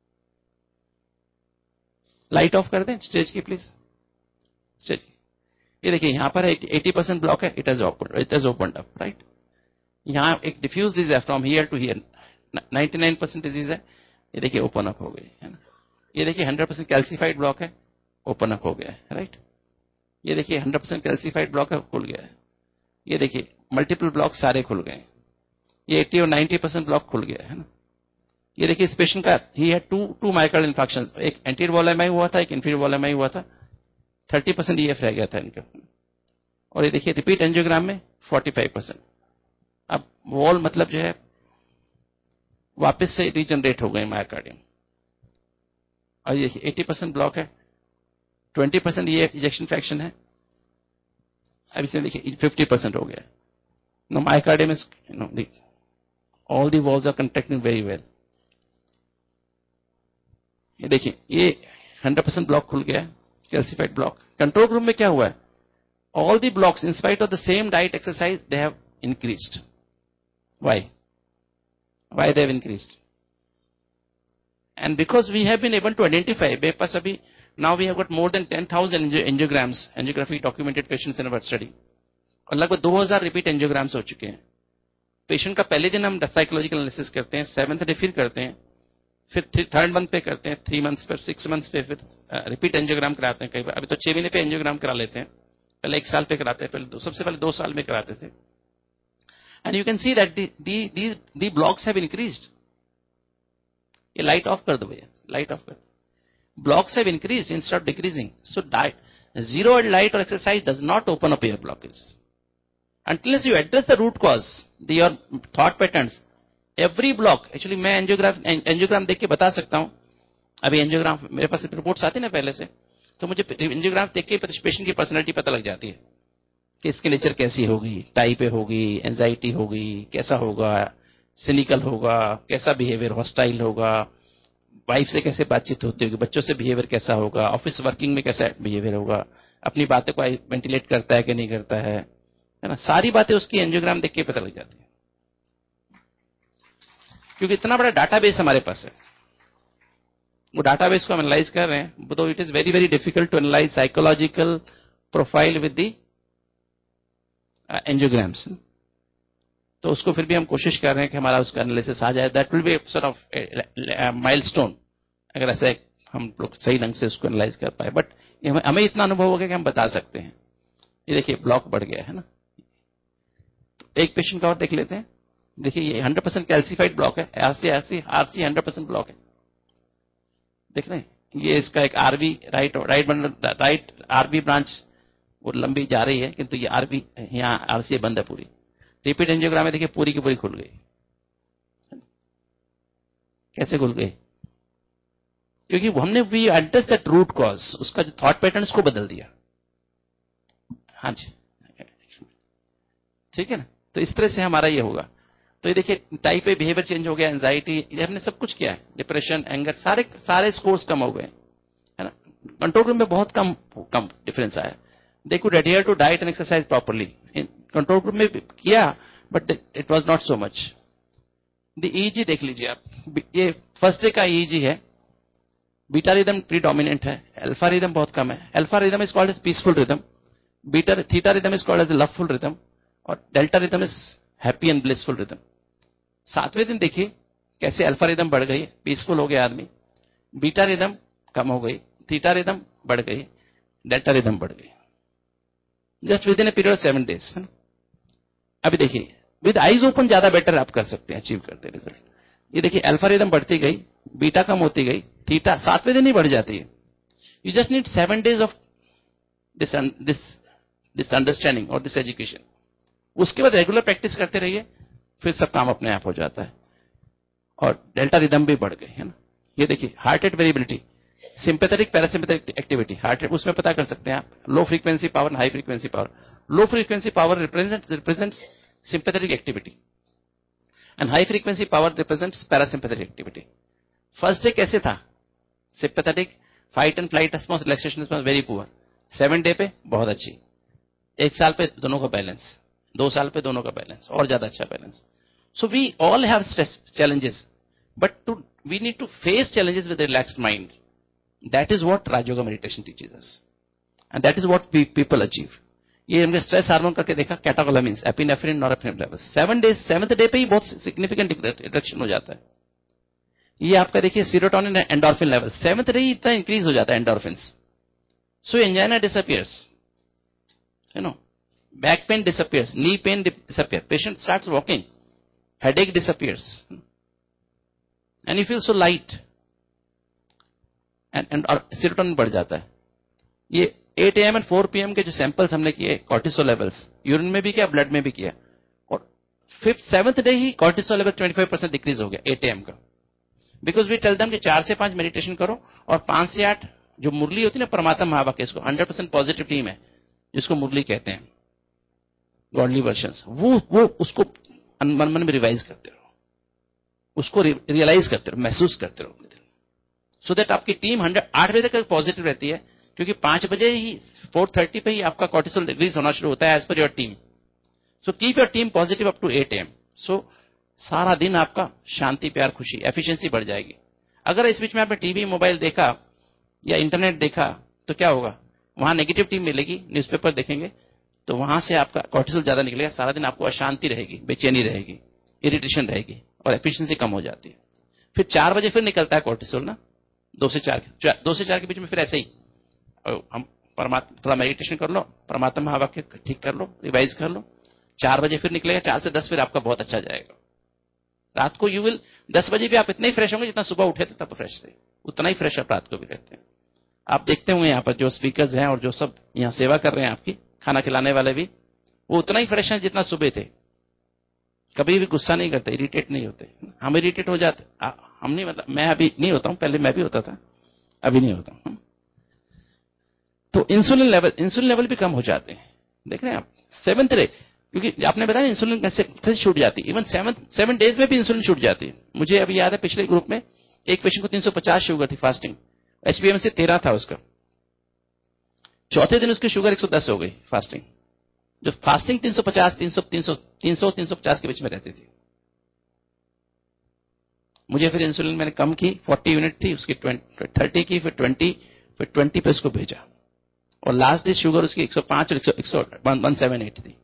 Speaker 1: Light off कर दें stage की please stage की ये देखिए यहां पर eighty percent block है it has open it has opened up right यहां एक डिफ्यूज डिजीज है from here to here ninety-nine percent disease है ये देखिए ओपन अप हो गई है ना ये देखिए one hundred percent calcified block है ओपन अप हो गया है राइट ये देखिए one hundred percent calcified block है खुल गया है ये देखिए मल्टीपल ब्लॉक सारे खुल गए ये eighty और ninety percent ब्लॉक खुल गया है ना ये देखिए इस पेशेंट का he had to to myocardial infection एक एंटीरियर वॉल एमआई हुआ था एक इंफीरियर वॉल एमआई हुआ था thirty percent ईएफ रह गया था इनका और ये देखिए रिपीट एंजियोग्राम में forty-five percent अब वॉल मतलब जो है वापस से रीजनरेट हो गए मायोकार्डियम और ये eighty percent ब्लॉक है twenty percent ये इजेक्शन फ्रैक्शन है अब इसमें देखिए fifty percent हो गया no myocardium is you know the all the walls are contracting very well ये देखिए ये one hundred percent ब्लॉक खुल गया है कैल्सिफाइड ब्लॉक कंट्रोल ग्रुप में क्या हुआ है all the blocks in spite of the same diet exercise they have increased why why they have increased and because we have been able to identify मेरे पास अभी now we have got more than ten thousand angiograms, angiography documented patients in our study, और लगभग दो हज़ार repeat एंजियोग्राम्स हो चुके हैं। पेशेंट का पहले दिन हम साइकोलॉजिकल एनालिसिस करते हैं, सेवंथ डे फिर करते हैं, फिर थर्ड मंथ पे करते हैं, थ्री मंथ्स पे, सिक्स मंथ्स पे फिर रिपीट एंजियोग्राम कराते हैं। कई बार अभी तो छह महीने पे एंजियोग्राम करा लेते हैं, पहले एक साल पे कराते हैं, पहले दो, सबसे पहले दो साल में कराते थे। And you can see that the the the blocks have increased. ये लाइट ऑफ कर दो भैया, लाइट ऑफ कर दो। Blocks have increased instead of decreasing. So diet zero light और exercise does not open up your blockage until you address the root cause, the your thought patterns, every block। Actually मैं angiograph angiogram देख के बता सकता हूं। अभी angiogram मेरे पास reports आती है ना पहले से, तो मुझे एंजियोग्राफ देख के पेशेंट की पर्सनैलिटी पता लग जाती है कि इसकी नेचर कैसी होगी, टाइप ए होगी, एंजाइटी होगी, कैसा होगा, सिनिकल होगा, कैसा बिहेवियर, हॉस्टाइल होगा, वाइफ से कैसे बातचीत होती होगी, बच्चों से बिहेवियर कैसा होगा, ऑफिस वर्किंग में कैसा बिहेवियर होगा, अपनी बातों को वेंटिलेट करता है कि नहीं करता है, है ना। सारी बातें उसकी एंजियोग्राम देख के पता लग जाती है, क्योंकि इतना बड़ा डाटाबेस हमारे पास है। वो डाटाबेस को हम एनालाइज कर रहे हैं, तो it is very very difficult to analyse psychological profile with the angiograms. तो उसको फिर भी हम कोशिश कर रहे हैं कि हमारा उसका एनालिसिस आ जाए। That will be sort of milestone, अगर ऐसे हम लोग सही ढंग से उसको एनालाइज कर पाए। बट हमें इतना अनुभव हो गया कि हम बता सकते हैं। ये देखिए ब्लॉक बढ़ गया है ना। एक पेशेंट का और देख लेते हैं। देखिए ये हंड्रेड परसेंट कैल्सिफाइड ब्लॉक है, RC RC RC hundred percent block है। देख रहे हैं, ये इसका एक RB right right right RB branch वो लंबी जा रही है, किंतु ये आरबी यहाँ आरसी बंद है पूरी। रिपीट एंजियोग्राम में देखिए पूरी की पूरी खुल गई। कैसे खुल गई? क्योंकि हमने we address that root cause, उसका जो थॉट पैटर्न्स को बदल दिया। हाँ जी, ठीक है ना। तो इस तरह से हमारा ये होगा। तो ये देखिए टाइप ए बिहेवियर चेंज हो गया, एंजाइटी, ये हमने सब कुछ किया है, डिप्रेशन, एंगर, सारे सारे स्कोर्स कम हो गए, है ना। कंट्रोल ग्रुप में बहुत कम कम डिफरेंस आया। They could adhere to diet and exercise properly. Control group में किया, but it was not so much. The EEG देख लीजिए आप, ये फर्स्ट डे का ईईजी है। बीटा रिदम प्रीडोमिनेंट है, अल्फा रिदम बहुत कम है। Alpha rhythm is called as peaceful rhythm, beta theta rhythm is called as loveful rhythm, और delta rhythm is happy and blissful rhythm. सातवें दिन देखिए कैसे अल्फा रिदम बढ़ गई, पीसफुल हो गया आदमी, बीटा रिदम कम हो गई, थीटा रिदम बढ़ गई, डेल्टा रिदम बढ़ गई, just within a period of seven days. अभी देखिए विद आईज ओपन ज्यादा बेटर आप कर सकते हैं, अचीव करते हैं रिजल्ट। ये देखिए अल्फा रिदम बढ़ती गई, बीटा कम होती गई, थीटा सातवें दिन ही बढ़ जाती है। You just need seven days of this this this understanding और दिस एजुकेशन। उसके बाद रेगुलर प्रैक्टिस करते रहिए, फिर सब काम अपने आप हो जाता है। और डेल्टा रिदम भी बढ़ गई, है ना। ये देखिए heart rate variability, sympathetic parasympathetic activity, heart rate उसमें पता कर सकते हैं आप, low frequency power, high frequency power. Low frequency power represents represents sympathetic activity and high frequency power represents parasympathetic activity. First day कैसे था? Sympathetic, fight and flight response, relaxation response very poor. Seven day पे बहुत अच्छी, एक साल पे दोनों का बैलेंस, दो साल पे दोनों का बैलेंस, और ज्यादा अच्छा balance. So we all have stress challenges, but to we need to face challenges with relaxed mind. That is what Rajyoga meditation teaches us, and that is what people achieve. ये हमने स्ट्रेस हार्मोन करके देखा, catecholamines, epinephrine, norepinephrine levels, seven days seventh day पे ही बहुत significant reduction हो जाता है। ये आपका देखिए serotonin, endorphin level seventh day ही इतना इंक्रीज हो जाता है, endorphins. So angina disappears, you know, back pain disappears, knee pain disappears, patient starts walking, headache disappears, and you feel so light, and and और serotonin बढ़ जाता है। ये eight A M and four P M के जो samples हमने किए, cortisol levels urine में भी किया, ब्लड में भी किया, और फिफ्थ सेवंथ डे ही cortisol level twenty five percent decrease हो गया एट ए एम का। बिकॉज वी टेल देम कि चार से पांच मेडिटेशन करो, और पांच से आठ जो मुरली होती है ना, परमात्मा महावाक्य, इसको हंड्रेड परसेंट पॉजिटिव टीम है जिसको मुरली कहते हैं, गॉडली वर्शंस, वो वो उसको मन मन में रिवाइज करते रहो, उसको रियलाइज करते रहो, महसूस करते रहो, सो दैट आपकी टीम हंड्रेड आठ बजे तक पॉजिटिव रहती है, क्योंकि पांच बजे ही फोर थर्टी पे ही आपका कॉर्टिसोल रिलीज होना शुरू होता है as per your team. So keep your team positive up to eight A M. So सारा दिन आपका शांति, प्यार, खुशी, एफिशिएंसी बढ़ जाएगी। अगर इस बीच में आपने टीवी मोबाइल देखा, या इंटरनेट देखा तो क्या होगा, वहां नेगेटिविटी मिलेगी, न्यूज़पेपर देखेंगे तो वहां से आपका कॉर्टिसोल ज्यादा निकलेगा, सारा दिन आपको अशांति रहेगी, बेचैनी रहेगी, इरिटेशन रहेगी और एफिशिएंसी कम हो जाती है। फिर चार बजे फिर निकलता है कॉर्टिसोल ना, दो से चार दो से चार के बीच में फिर ऐसे ही हम परमात्मा थोड़ा मेडिटेशन कर लो, परमात्मा महावाक्य ठीक कर लो, रिवाइज कर लो, चार बजे फिर निकलेगा, चार से दस फिर आपका बहुत अच्छा जाएगा। रात को यू विल दस बजे भी आप इतने ही फ्रेश होंगे जितना सुबह उठे थे तब फ्रेश थे, उतना ही फ्रेश आप रात को भी रहते हैं। आप देखते होंगे यहाँ पर जो स्पीकर्स हैं और जो सब यहाँ सेवा कर रहे हैं आपकी, खाना खिलाने वाले भी, वो उतना ही फ्रेश हैं जितना सुबह थे, कभी भी गुस्सा नहीं करते, इरिटेट नहीं होते। हम इरिटेट हो जाते, हम नहीं, मतलब मैं अभी नहीं होता हूं, पहले मैं भी होता था, अभी नहीं होता हूं। तो इंसुलिन लेवल इंसुलिन लेवल भी कम हो जाते हैं, देख रहे हैं आप। सेवंथ डे, क्योंकि आपने बताया इंसुलिन कैसे कैसे छूट जाती है, इवन सेवन सेवन डेज में भी इंसुलिन छूट जाती है। मुझे अभी याद है पिछले ग्रुप में एक पेशेंट को तीन सौ पचास शुगर थी, फास्टिंग, एचबीएम से तेरह था उसका, चौथे दिन उसकी शुगर एक सौ दस हो गई फास्टिंग। जो फास्टिंग तीन सौ पचास तीन सौ तीन सौ तीन सौ तीन सौ पचास के बीच में रहती थी। मुझे फिर इंसुलिन मैंने कम की, चालीस यूनिट थी उसकी, तीस की, फिर बीस, फिर बीस पे उसको भेजा, और लास्ट डे शुगर उसकी एक सौ पाँच और एक सौ एक सौ अठारह थी।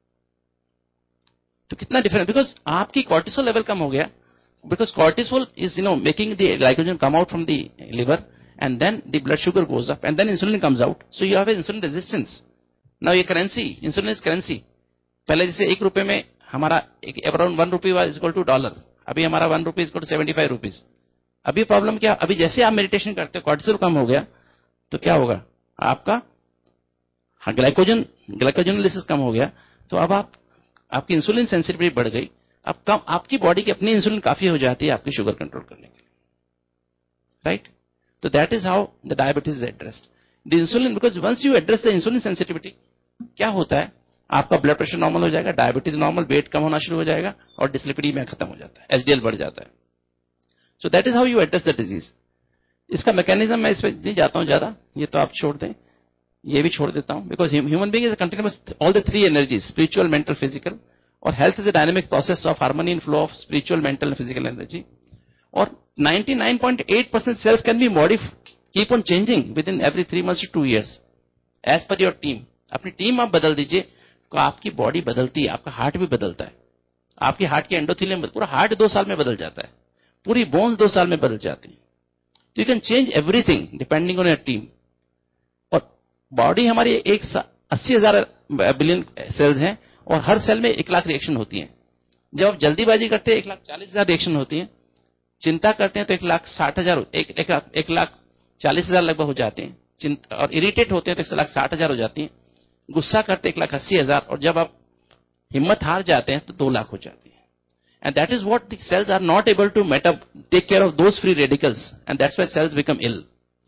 Speaker 1: तो कितना डिफरेंस, बिकॉज आपकी कॉर्टिसोल लेवल कम हो गया, because cortisol is you know making the glycogen come out from the liver and then the blood sugar goes up and then insulin comes out, so you have insulin resistance. Now ये currency, insulin is currency. पहले जैसे एक रुपए में हमारा around one rupee was equal to dollar, अभी हमारा one rupee equal to seventy five rupees. अभी प्रॉब्लम क्या, अभी जैसे आप मेडिटेशन करते हो कॉर्टिसोल कम हो गया तो क्या होगा, आपका ग्लाइकोजन ग्लाइकोजनलिसिस कम हो गया, तो अब आप आपकी इंसुलिन सेंसिटिविटी बढ़ गई, अब कम आपकी बॉडी की अपनी इंसुलिन काफी हो जाती है आपकी शुगर कंट्रोल करने के लिए, राइट। तो that is how the diabetes is addressed, the insulin, because once you address the insulin sensitivity, क्या होता है, आपका ब्लड प्रेशर नॉर्मल हो जाएगा, डायबिटीज नॉर्मल, वेट कम होना शुरू हो जाएगा और डिस्लिपिडीमिया खत्म हो जाता है, एचडीएल बढ़ जाता है। So that is how you address the disease. इसका मैकेनिज्म मैं इसमें नहीं जाता हूं ज्यादा, ये तो आप छोड़ दें, ये भी छोड़ देता हूं, because human being is a continuous all the three energies, spiritual, mental, physical, और health is a dynamic process of harmony in flow of spiritual, mental and physical energy. और ninety nine point eight percent cells can be modify keep on changing within every three months to years as per your team. अपनी team आप बदल दीजिए तो आपकी body बदलती है, आपका हार्ट भी बदलता है, आपकी हार्ट की एंडोथेलियम, पूरा हार्ट दो साल में बदल जाता है, पूरी बोन्स दो साल में बदल जाती है। तो you can change everything depending on your team. और बॉडी हमारी एक अस्सी हजार बिलियन सेल्स हैं और हर सेल में एक लाख रिएक्शन होती हैं। जब आप जल्दीबाजी करते हैं एक लाख चालीस हजार रिएक्शन होती है, चिंता करते हैं तो एक लाख साठ हजार एक, एक, लाख, एक लाख चालीस हजार लगभग हो जाते हैं, चिंता और इरिटेट होते हैं तो एक लाख साठ हजार हो जाती है, गुस्सा करते एक लाख अस्सी हजार, और जब आप हिम्मत हार जाते हैं तो दो लाख हो जाती है। And that is what the cells are not able to met up take care of those free radicals and that's why cells become ill.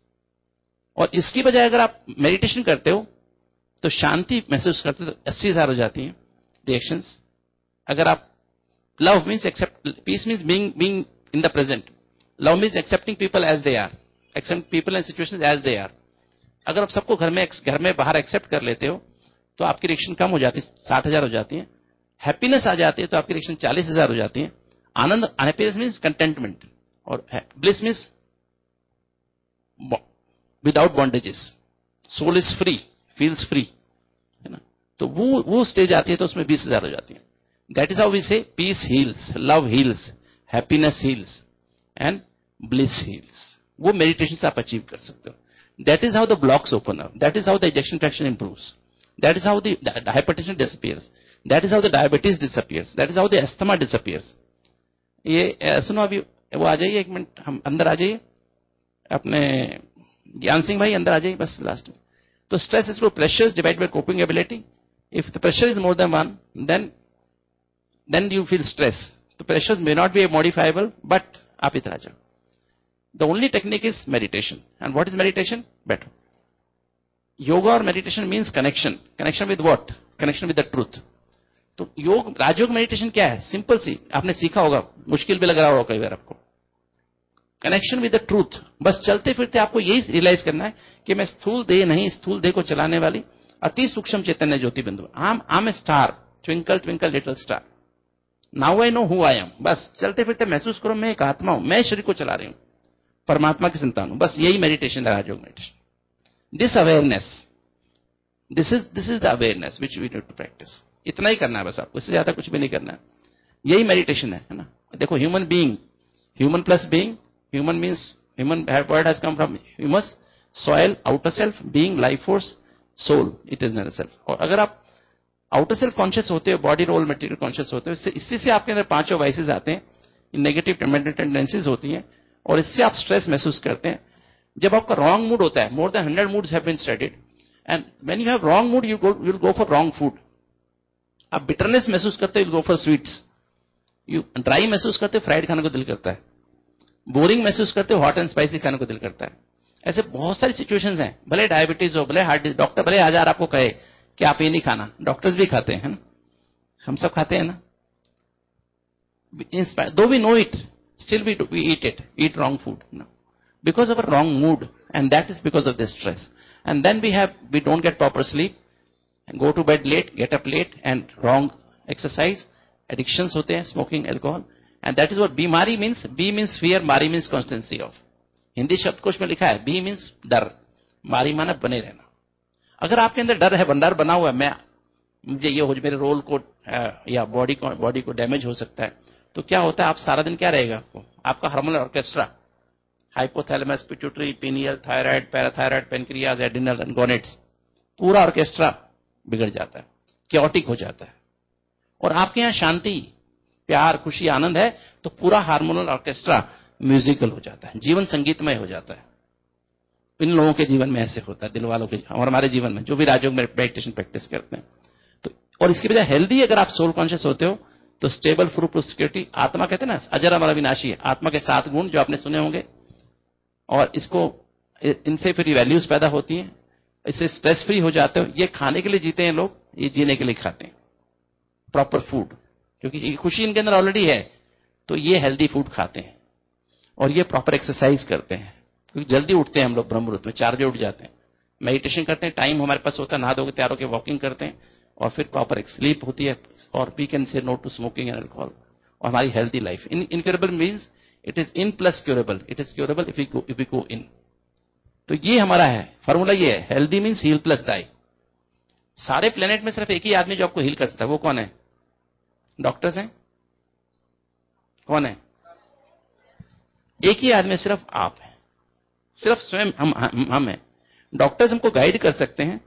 Speaker 1: और इसकी बजाय अगर आप मेडिटेशन करते हो तो शांति महसूस करते हो तो अस्सी हजार हो जाती है रिएक्शंस। अगर आप love means accept, peace means being being in the present, love means accepting people as they are, accept people and situations as they are. अगर आप सबको घर में घर में बाहर एक्सेप्ट कर लेते हो तो आपकी रिएक्शन कम हो जाती है, साठ हजार हो जाती है। हैप्पीनेस आ जाती है तो आपकी रिएक्शन चालीस हजार हो जाती है। आनंद, हैप्पीनेस मीन्स कंटेंटमेंट, और bliss means without bondages, soul is free, feels free, है ना। तो वो वो स्टेज आती है तो उसमें बीस हजार हो जाती है। That is how we say peace heals, love heals, happiness heals and bliss heals. वो मेडिटेशन से आप अचीव कर सकते हो। That is how the blocks open up. That is how the ejection fraction improves. That is how the, the, the hypertension disappears. That is how the diabetes disappears. That is how the asthma disappears. ये सुनो, अभी वो आ जाइए, एक minute हम अंदर आ जाइए, अपने ज्ञान सिंह भाई अंदर आ जाइए बस लास्ट में। तो stress is pressures divide by coping ability. If the pressure is more than one then then you feel stress. तो pressures may not be modifiable, but आप इधर आ जाओ। The only technique is meditation. And what is meditation? Better. Yoga or meditation means connection. Connection with what? Connection with the truth. तो योग, राजयोग meditation क्या है? Simple सी, आपने सीखा होगा, मुश्किल भी लग रहा होगा कई बार आपको। Connection with the truth. बस चलते फिरते आपको यही रियलाइज करना है कि मैं स्थूल देह नहीं, स्थूल देह को चलाने वाली अति सूक्ष्म चैतन्य ज्योति बिंदु। Am am a star, twinkle twinkle little star. Now I know who I am. बस चलते फिरते महसूस करो मैं एक आत्मा हूं, मैं शरीर को चला रही हूं। परमात्मा की संतान हूं, बस यही मेडिटेशन है, Rajyog meditation. This awareness, this is this is the awareness which we need to practise. इतना ही करना है बस आपको, इससे ज्यादा कुछ भी नहीं करना है, यही मेडिटेशन है, है ना। देखो, human being, human plus being, human means human word has come from humus, soil, outer self, being, life force, soul, it is not self. और अगर आप आउटर सेल्फ कॉन्शियस होते हो, बॉडी रोल मटेरियल कॉन्शियस होते हो, इससे इसी से आपके अंदर पांचों वाइसेस आते हैं, नेगेटिव मेंटल टेंडेंसीज होती हैं, और इससे आप स्ट्रेस महसूस करते हैं। जब आपका रॉन्ग मूड होता है, more than hundred moods have been studied, and when you have wrong mood, you go you will go for wrong food. आप बिटरनेस महसूस करते हो, you go for sweets. You dry महसूस करते हो, फ्राइड खाने को दिल करता है। बोरिंग महसूस करते हो, हॉट एंड स्पाइसी खाने को दिल करता है। ऐसे बहुत सारी सिचुएशंस हैं, भले डायबिटीज हो, भले हार्ट डिजीज, डॉक्टर भले हजार आपको कहे कि आप ये नहीं खाना, डॉक्टर्स भी खाते हैं, है ना, हम सब खाते हैं ना। Though we know it, still we we eat it, eat wrong food, because of a wrong mood, and that is because of this stress. And then we have we don't get proper sleep, go to bed late, get up late, and wrong exercise, addictions होते हैं, smoking, alcohol, and that is what बीमारी means. B means fear, मारी means constancy of. Hindi शब्दकोश में लिखा है B means डर, मारी माना बने रहना। अगर आपके अंदर डर है, डर बना हुआ है, मैं मुझे ये हो, मेरे रोल को या बॉडी को बॉडी को डैमेज हो सकता है, तो क्या होता है, आप सारा दिन क्या रहेगा आपको, आपका hormonal orchestra, hypothalamus, pituitary, pineal, thyroid, parathyroid, pancreas, adrenal and gonads, पूरा ऑर्केस्ट्रा बिगड़ जाता है, क्योटिक हो जाता है। और आपके यहां शांति, प्यार, खुशी, आनंद है, तो पूरा हार्मोनल ऑर्केस्ट्रा म्यूजिकल हो जाता है, जीवन संगीतमय हो जाता है। इन लोगों के जीवन में ऐसे होता है, दिल वालों के और हमारे जीवन में, जो भी राजयोग में मेडिटेशन प्रैक्टिस करते हैं। तो और इसकी वजह हेल्दी, अगर आप सोल कॉन्शियस होते हो, तो स्टेबल, फुल सिक्योरिटी, आत्मा कहते हैं ना, अजर अमर अविनाशी है, आत्मा के सात गुण जो आपने सुने होंगे, और इसको इनसे फिर वैल्यूज पैदा होती हैं, इससे स्ट्रेस फ्री हो जाते हो। ये खाने के लिए जीते हैं लोग, ये जीने के लिए खाते हैं प्रॉपर फूड, क्योंकि खुशी इनके अंदर ऑलरेडी है, तो ये हेल्दी फूड खाते हैं। और ये प्रॉपर एक्सरसाइज करते हैं, क्योंकि जल्दी उठते हैं हम लोग, ब्रह्म मुहूर्त में चार बजे उठ जाते हैं, मेडिटेशन करते हैं, टाइम हमारे पास होता है, नहा धोके तैयार होकर वॉकिंग करते हैं, और फिर प्रॉपर एक स्लीप होती है, और we can say no to smoking and alcohol, और हमारी healthy life. In incurable means it is in plus curable, it is curable if you if you go in. तो ये हमारा है फॉर्मूला, ये है healthy means heal plus die. सारे planet में सिर्फ एक ही आदमी जो आपको हील कर सकता है, वो कौन है? डॉक्टर्स हैं? कौन है? एक ही आदमी, सिर्फ आप हैं, सिर्फ स्वयं हम हम, हम हैं। डॉक्टर्स हमको गाइड कर सकते हैं,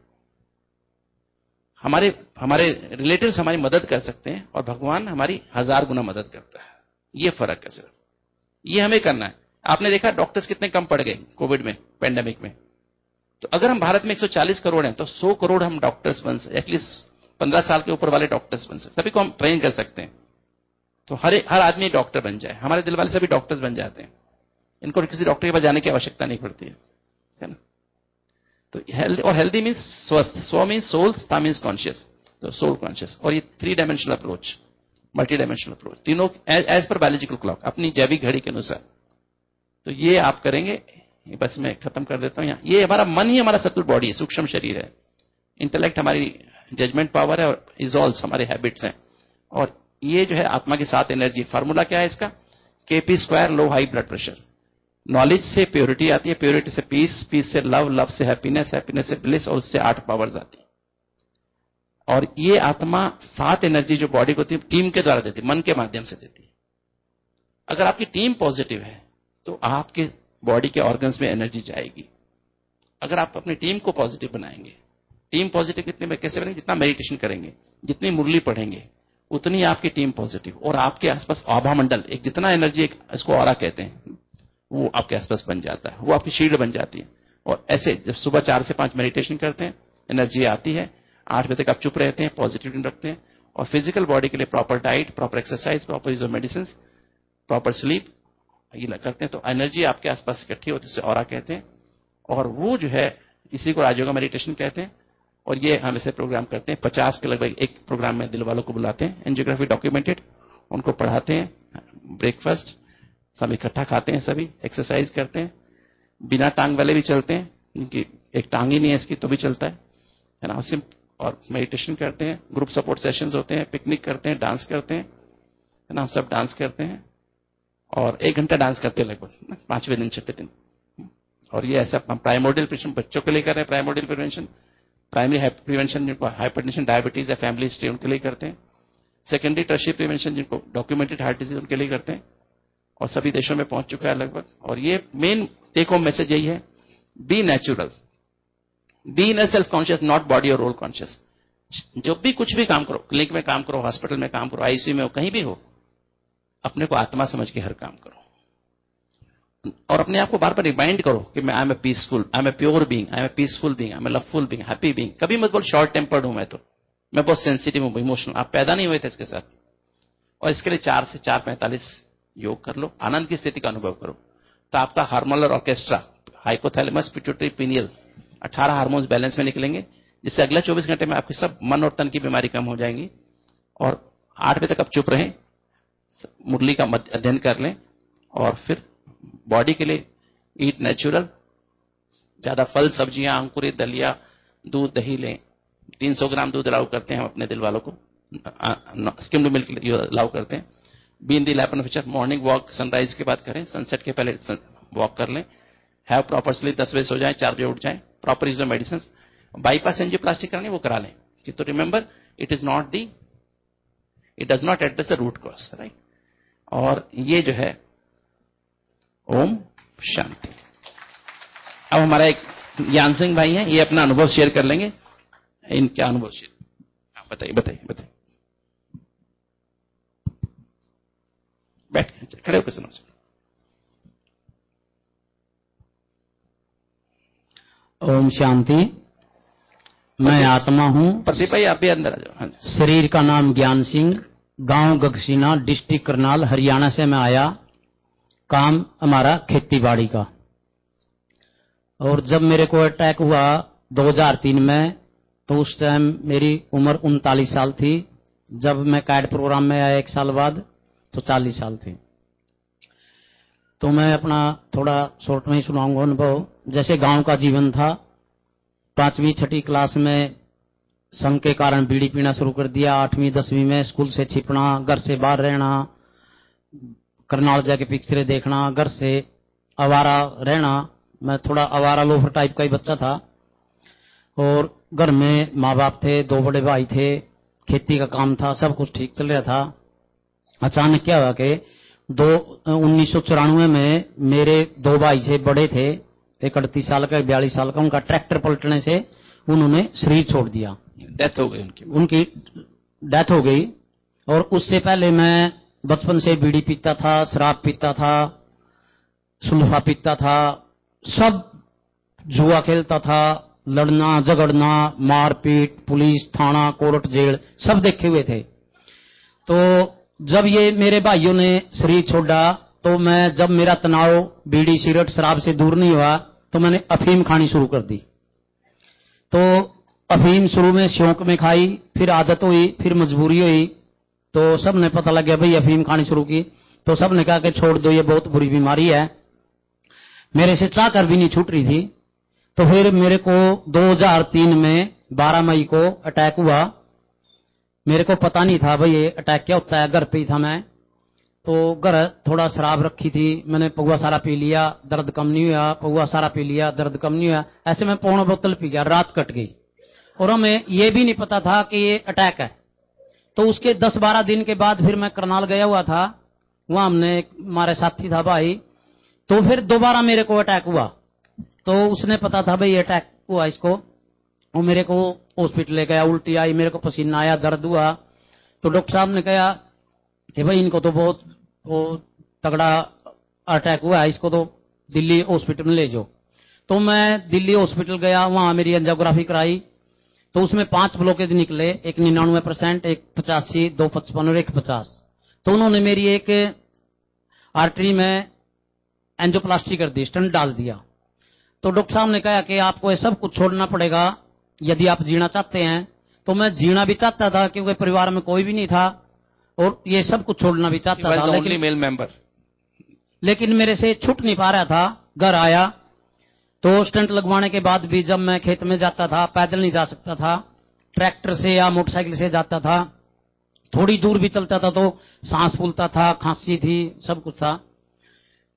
Speaker 1: हमारे हमारे रिलेटिव्स हमारी मदद कर सकते हैं, और भगवान हमारी हजार गुना मदद करता है। ये फर्क है सिर्फ, ये हमें करना है। आपने देखा डॉक्टर्स कितने कम पड़ गए कोविड में, पैंडेमिक में। तो अगर हम भारत में एक सौ चालीस करोड़ हैं, तो सौ करोड़ हम डॉक्टर्स बन सकते, एटलीस्ट पंद्रह साल के ऊपर वाले डॉक्टर्स बन सकते, सभी को हम ट्रेन कर सकते हैं। तो हर हर आदमी डॉक्टर बन जाए, हमारे दिल वाले सभी डॉक्टर्स बन जाते हैं, इनको किसी डॉक्टर के पास जाने की आवश्यकता नहीं पड़ती है, है ना। तो हेल्दी, और हेल्दी मीन्स स्वस्थ, स्व मीन्स सोल, स्था मीन्स कॉन्शियस, तो सोल कॉन्शियस। और ये three dimensional approach, multi dimensional approach, तीनों एज पर बायोलॉजिकल क्लॉक, अपनी जैविक घड़ी के अनुसार। तो ये आप करेंगे, बस मैं खत्म कर देता हूं यहां। ये हमारा मन ही हमारा सटल बॉडी है, सूक्ष्म शरीर है, इंटेलेक्ट हमारी जजमेंट पावर है, और इजॉल्व्स हमारे हैबिट्स हैं। और ये जो है आत्मा की सात एनर्जी, फार्मूला क्या है इसका? KP square, low high blood pressure. Knowledge से प्योरिटी आती है, प्योरिटी से पीस, पीस से लव, लव से हैप्पीनेस, हैप्पीनेस से ब्लिस, और उससे आठ पावर्स आती है। और ये आत्मा सात एनर्जी जो बॉडी को टीम के द्वारा देती है, मन के माध्यम से देती है। अगर आपकी टीम पॉजिटिव है, तो आपके बॉडी के ऑर्गन्स में एनर्जी जाएगी। अगर आप अपनी टीम को पॉजिटिव बनाएंगे, टीम पॉजिटिव कितने कैसे बनेंगे? जितना मेडिटेशन करेंगे, जितनी मुरली पढ़ेंगे, उतनी आपकी टीम पॉजिटिव, और आपके आसपास आभा मंडल, एक जितना एनर्जी, एक इसको ऑरा कहते हैं, वो आपके आसपास बन जाता है, वो आपकी शील्ड बन जाती है। और ऐसे जब सुबह चार से पांच मेडिटेशन करते हैं, एनर्जी आती है, आठ बजे तक आप चुप रहते हैं, पॉजिटिव रखते हैं। और फिजिकल बॉडी के लिए proper diet, proper exercise, proper use of medicine, proper sleep, ये करते हैं, तो एनर्जी आपके आसपास इकट्ठी होती है, उसे ऑरा कहते हैं। और वो जो है, इसी को राजयोग मेडिटेशन कहते हैं। और ये हम ऐसे प्रोग्राम करते हैं, पचास के लगभग एक प्रोग्राम में दिल वालों को बुलाते हैं, एंजियोग्राफी डॉक्यूमेंटेड, उनको पढ़ाते हैं, ब्रेकफास्ट सब इकट्ठा खाते हैं, सभी एक्सरसाइज करते हैं, बिना टांग वाले भी चलते हैं, जिनकी एक टांग ही नहीं है इसकी तो भी चलता है, है ना। और मेडिटेशन करते हैं, ग्रुप सपोर्ट सेशंस होते हैं, पिकनिक करते हैं, डांस करते हैं, है ना, हम सब डांस करते हैं। और एक घंटा डांस करते लगभग पांचवें दिन छठे दिन। और ये ऐसा प्राइमोडियल प्रिवेंशन बच्चों के लिए कर रहे हैं, प्राइमोडियल प्रिवेंशन, प्राइमरी प्रिवेंशन जिनको हाइपरटेंशन डायबिटीज या फैमिली हिस्ट्री उनके लिए करते हैं, सेकेंडरी टर्शियरी प्रिवेंशन जिनको डॉक्यूमेंटेड हार्ट डिजीज उनके लिए करते हैं, और सभी देशों में पहुंच चुका है लगभग। और ये मेन टेक होम मैसेज यही है, be natural, be in self conscious, not body और रोल कॉन्शियस। जब भी कुछ भी काम करो, क्लिनिक में काम करो, हॉस्पिटल में काम करो, आईसीयू में हो, कहीं भी हो, अपने को आत्मा समझ के हर काम करो और अपने आप को बार बार रिमाइंड करो कि मैं I am a peaceful, I am a pure being, I am a peaceful being, I am a loveful being, happy being. कभी मत बोल शॉर्ट टेम्पर्ड हूं मैं, तो मैं बहुत सेंसिटिव हूं, इमोशनल। आप पैदा नहीं हुए थे इसके साथ। और इसके लिए चार से चार पैंतालीस योग कर लो, आनंद की स्थिति का अनुभव करो, तो आपका hormonal orchestra, hypothalamus, pituitary, pineal, अठारह हार्मोन्स बैलेंस में निकलेंगे, जिससे अगले चौबीस घंटे में आपकी सब मन और तन की बीमारी कम हो जाएंगी। और आठ बजे तक आप चुप रहें, मुरली का अध्ययन कर लें, और फिर बॉडी के लिए ईट नेचुरल, ज्यादा फल सब्जियां, अंकुरित दलिया, दूध दही लें। तीन सौ ग्राम दूध अलाउ करते हैं हम अपने दिल वालों को, स्किम्ड मिल्क अलाउ करते हैं। Be in the lap of nature, morning walk sunrise के बाद करें, सनसेट के पहले वॉक कर लें, हैव प्रॉपर स्लीप, दस बजे सो जाएं, चार बजे उठ जाएं, proper use of medicine, bypass angioplasty करानी वो करा लें। तो remember, it is not the it does not address the root cause, right. और ये जो है ओम शांति। अब हमारा एक ज्ञान सिंह भाई हैं, ये अपना अनुभव शेयर कर लेंगे। इनका अनुभव शेयर बताइए बताइए बताइए। बैठ खड़े होकर सुनो।
Speaker 3: ओम शांति। मैं आत्मा हूं।
Speaker 1: प्रदीप भाई आप भी अंदर आ जाओ। हाँ,
Speaker 3: शरीर का नाम ज्ञान सिंह, गांव गगसीना, डिस्ट्रिक्ट करनाल, हरियाणा से मैं आया। काम हमारा खेती बाड़ी का। और जब मेरे को अटैक हुआ दो हज़ार तीन में, तो उस टाइम मेरी उम्र उनतालीस साल थी। जब मैं कैड प्रोग्राम में आया एक साल बाद, तो चालीस साल थी। तो मैं अपना थोड़ा शॉर्ट में ही सुनाऊंगा अनुभव। जैसे गांव का जीवन था, पांचवी छठी क्लास में संघ के कारण बीड़ी पीना शुरू कर दिया। आठवीं दसवीं में स्कूल से छिपना, घर से बाहर रहना, करनाल जाके पिक्चरें देखना, घर से आवारा रहना। मैं थोड़ा आवारा लोफर टाइप का ही बच्चा था। और घर में माँ बाप थे, दो बड़े भाई थे, खेती का काम था, सब कुछ ठीक चल रहा था। अचानक क्या हुआ कि दो उन्नीस सौ चौरानवे में मेरे दो भाई से बड़े थे, एक अड़तीस साल का, बयालीस साल का, उनका ट्रैक्टर पलटने से उन्होंने शरीर छोड़ दिया।
Speaker 1: डेथ हो गई उनकी
Speaker 3: उनकी डेथ हो गई। और उससे पहले मैं बचपन से बीड़ी पीता था, शराब पीता था, सुल्फा पीता था, सब जुआ खेलता था, लड़ना झगड़ना, मारपीट, पुलिस, थाना, कोर्ट, जेल सब देखे हुए थे। तो जब ये मेरे भाइयों ने शरीर छोड़ा, तो मैं, जब मेरा तनाव बीड़ी सिगरेट शराब से दूर नहीं हुआ, तो मैंने अफीम खानी शुरू कर दी। तो अफीम शुरू में शौक में खाई, फिर आदत हुई, फिर मजबूरी हुई। तो सब ने पता लग गया भाई अफीम खानी शुरू की, तो सब ने कहा कि छोड़ दो, ये बहुत बुरी बीमारी है। मेरे से चाह कर भी नहीं छूट रही थी। तो फिर मेरे को दो हज़ार तीन में बारह मई को अटैक हुआ। मेरे को पता नहीं था भाई ये अटैक क्या होता है, घर पे ही था मैं। तो घर थोड़ा शराब रखी थी, मैंने पौवा सारा पी लिया, दर्द कम नहीं हुआ, पौवा सारा पी लिया, दर्द कम नहीं हुआ। ऐसे मैं पौना बोतल पी गया, रात कट गई। और हमें ये भी नहीं पता था कि ये अटैक है। तो उसके दस बारह दिन के बाद फिर मैं करनाल गया हुआ था, वहां हमने, हमारे साथी था भाई, तो फिर दोबारा मेरे को अटैक हुआ। तो उसने पता था भाई अटैक हुआ इसको, वो मेरे को हॉस्पिटल ले गया। उल्टी आई, मेरे को पसीना आया, दर्द हुआ। तो डॉक्टर साहब ने कहा कि भाई इनको तो बहुत वो तगड़ा अटैक हुआ है, इसको तो दिल्ली हॉस्पिटल में ले जाओ। तो मैं दिल्ली हॉस्पिटल गया, वहां मेरी एंजियोग्राफी कराई। तो उसमें पांच ब्लॉकेज निकले, एक निन्यानवे परसेंट, एक पचासी, दो पचपन और एक पचास। तो उन्होंने मेरी एक आर्टरी में एंजियोप्लास्टी कर दी, स्टंट डाल दिया। तो डॉक्टर साहब ने कहा कि आपको ये सब कुछ छोड़ना पड़ेगा यदि आप जीना चाहते हैं। तो मैं जीना भी चाहता था, क्योंकि परिवार में कोई भी नहीं था, और ये सब कुछ छोड़ना भी चाहता था, लेकिन
Speaker 1: मेल मेंबर
Speaker 3: लेकिन मेरे से छूट नहीं पा रहा था। घर आया तो स्टंट लगवाने के बाद भी जब मैं खेत में जाता था, पैदल नहीं जा सकता था, ट्रैक्टर से या मोटरसाइकिल से जाता था। थोड़ी दूर भी चलता था तो सांस फूलता था, खांसी थी, सब कुछ था।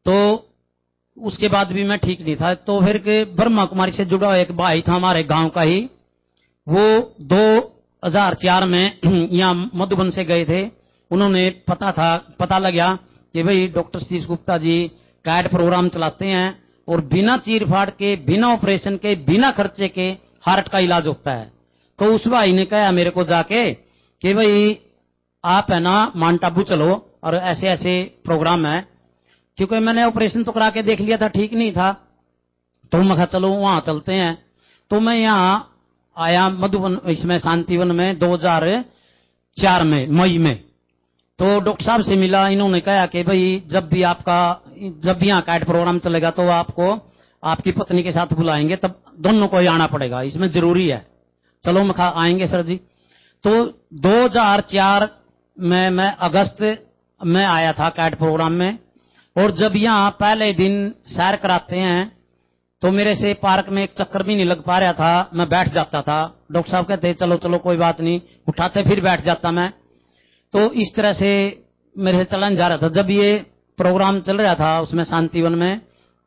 Speaker 3: तो उसके बाद भी मैं ठीक नहीं था। तो फिर के ब्रह्मा कुमारी से जुड़ा हुआ एक भाई था हमारे गांव का ही, वो दो हजार चार में यहाँ मधुबन से गए थे। उन्होंने पता था पता लगा कि भाई doctor Satish Gupta ji CAT program चलाते हैं और बिना चीर फाड़ के, बिना ऑपरेशन के, बिना खर्चे के हार्ट का इलाज होता है। तो उस भाई ने कहा मेरे को जाके कि भाई आप है ना माउंट आबू चलो और ऐसे ऐसे प्रोग्राम है, क्योंकि मैंने ऑपरेशन तो करा के देख लिया था, ठीक नहीं था। तो मैं कहा चलो वहां चलते हैं। तो मैं यहाँ आया मधुबन, इसमें शांतिवन में दो हजार चार में मई में। तो डॉक्टर साहब से मिला, इन्होंने कहा कि भाई जब भी आपका जब भी यहाँ कैट प्रोग्राम चलेगा तो आपको आपकी पत्नी के साथ बुलाएंगे, तब दोनों को ही आना पड़ेगा, इसमें जरूरी है। चलो मैं कहा आएंगे सर जी। तो दो हजार चार में मैं अगस्त में आया था कैट प्रोग्राम में। और जब यहाँ पहले दिन सैर कराते हैं तो मेरे से पार्क में एक चक्कर भी नहीं लग पा रहा था, मैं बैठ जाता था। डॉक्टर साहब कहते चलो चलो कोई बात नहीं, उठाते फिर बैठ जाता मैं। तो इस तरह से मेरे से चलन जा रहा था। जब ये प्रोग्राम चल रहा था उसमें शांतिवन में,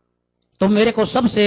Speaker 3: तो मेरे को सबसे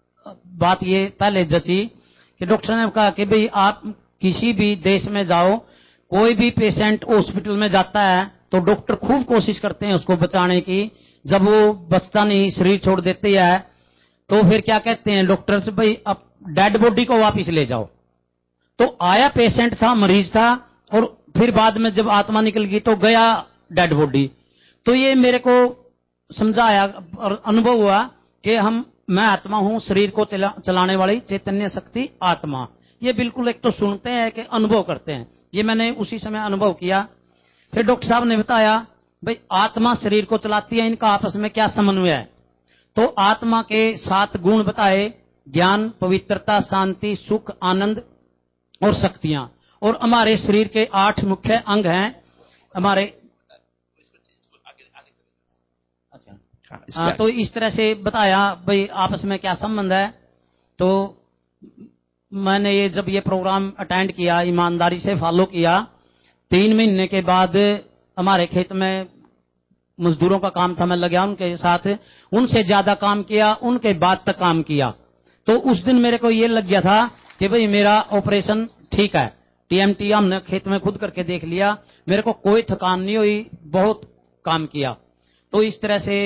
Speaker 3: बात ये पहले जची कि डॉक्टर ने कहा कि भाई आप किसी भी देश में जाओ, कोई भी पेशेंट हॉस्पिटल में जाता है तो डॉक्टर खूब कोशिश करते हैं उसको बचाने की। जब वो बचता नहीं, शरीर छोड़ देती है, तो फिर क्या कहते हैं डॉक्टर से, भाई अब डेड बॉडी को वापस ले जाओ। तो आया पेशेंट था, मरीज था, और फिर बाद में जब आत्मा निकल गई तो गया डेड बॉडी। तो ये मेरे को समझाया और अनुभव हुआ कि हम मैं आत्मा हूं, शरीर को चला, चलाने वाली चैतन्य शक्ति आत्मा। ये बिल्कुल एक तो सुनते हैं कि अनुभव करते हैं, ये मैंने उसी समय अनुभव किया। फिर डॉक्टर साहब ने बताया भाई आत्मा शरीर को चलाती है, इनका आपस में क्या समन्वय है। तो आत्मा के सात गुण बताए, ज्ञान, पवित्रता, शांति, सुख, आनंद और शक्तियां। और हमारे शरीर के आठ मुख्य अंग हैं हमारे। अच्छा हाँ, तो इस तरह से बताया भाई आपस में क्या संबंध है। तो मैंने ये जब ये प्रोग्राम अटेंड किया, ईमानदारी से फॉलो किया। तीन महीने के बाद हमारे खेत में मजदूरों का काम था, मैं लगा उनके साथ, उनसे ज्यादा काम किया, उनके बाद तक काम किया। तो उस दिन मेरे को ये लग गया था कि भाई मेरा ऑपरेशन ठीक है। टीएमटी हमने खेत में खुद करके देख लिया, मेरे को कोई थकान नहीं हुई, बहुत काम किया। तो इस तरह से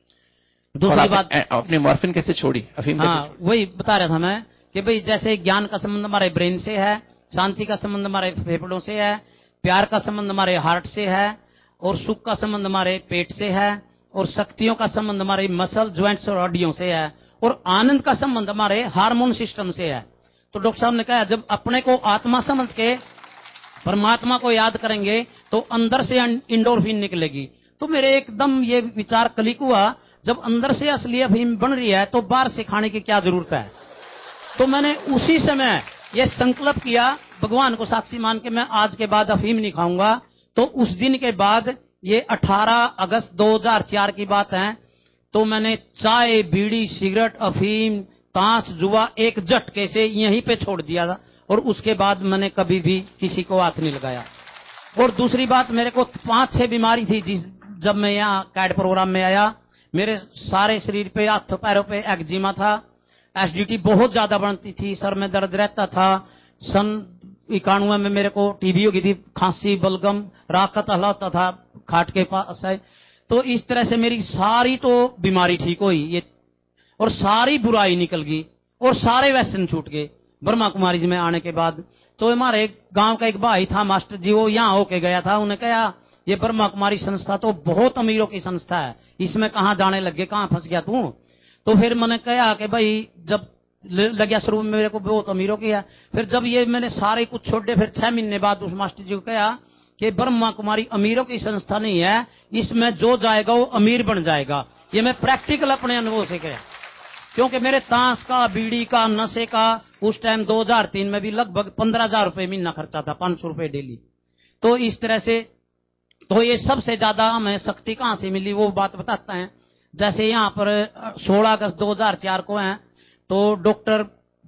Speaker 3: दूसरी बात,
Speaker 1: आपने मॉर्फिन कैसे छोड़ी, अफीम कैसे
Speaker 3: हाँ
Speaker 1: छोड़ी?
Speaker 3: वही बता रहा था मैं कि भाई जैसे ज्ञान का संबंध हमारे ब्रेन से है, शांति का संबंध हमारे फेफड़ों से है, प्यार का संबंध हमारे हार्ट से है, और सुख का संबंध हमारे पेट से है, और शक्तियों का संबंध हमारे मसल, ज्वाइंट्स और हड्डियों से है, और आनंद का संबंध हमारे हार्मोन सिस्टम से है। तो डॉक्टर साहब ने कहा जब अपने को आत्मा समझ के परमात्मा को याद करेंगे तो अंदर से इंडोर्फिन निकलेगी। तो मेरे एकदम ये विचार क्लिक हुआ, जब अंदर से असली अफीम बन रही है तो बाहर से खाने की क्या जरूरत है। तो मैंने उसी समय ये संकल्प किया, भगवान को साक्षी मान के मैं आज के बाद अफीम नहीं खाऊंगा। तो उस दिन के बाद, ये अठारह अगस्त दो हजार चार की बात है, तो मैंने चाय, बीड़ी, सिगरेट, अफीम, ताश, जुआ एक झटके से यहीं पे छोड़ दिया था। और उसके बाद मैंने कभी भी किसी को हाथ नहीं लगाया। और दूसरी बात, मेरे को पांच छह बीमारी थी जिस जब मैं यहाँ कैट प्रोग्राम में आया। मेरे सारे शरीर पे, हाथ पैरों पे एक्जिमा था, एसिडिटी बहुत ज्यादा बनती थी, सर में दर्द रहता था। सन इक्यानवे में मेरे को टीबी हो गई थी, खांसी, बलगम, राकत हलाता था खाट के पास है। तो इस तरह से मेरी सारी तो बीमारी ठीक हुई, ये और सारी बुराई निकल गई और सारे व्यसन छूट गए ब्रह्मा कुमारी जी में आने के बाद। तो हमारे गांव का एक भाई था मास्टर जी, वो यहाँ होके गया था, उन्हें कहा ये ब्रह्मा कुमारी संस्था तो बहुत अमीरों की संस्था है, इसमें कहां जाने लगे, कहां फंस गया तू। तो फिर मैंने कहा कि भाई जब लगे शुरू में मेरे को बहुत अमीरों की है। फिर जब ये मैंने सारे कुछ छोड़े, फिर छह महीने बाद उस मास्टर जी को कहा कि ब्रह्मा कुमारी अमीरों की संस्था नहीं है, इसमें जो जाएगा वो अमीर बन जाएगा। ये मैं प्रैक्टिकल अपने अनुभव से कहा, क्योंकि मेरे ताश का, बीड़ी का, नशे का उस टाइम दो हजार तीन में भी लगभग पंद्रह हजार रुपये महीना खर्चा था, पांच सौ रुपये डेली। तो इस तरह से, तो ये सबसे ज्यादा हमें शक्ति कहां से मिली वो बात बताता है। जैसे यहाँ पर सोलह अगस्त दो हजार चार को है, तो डॉक्टर,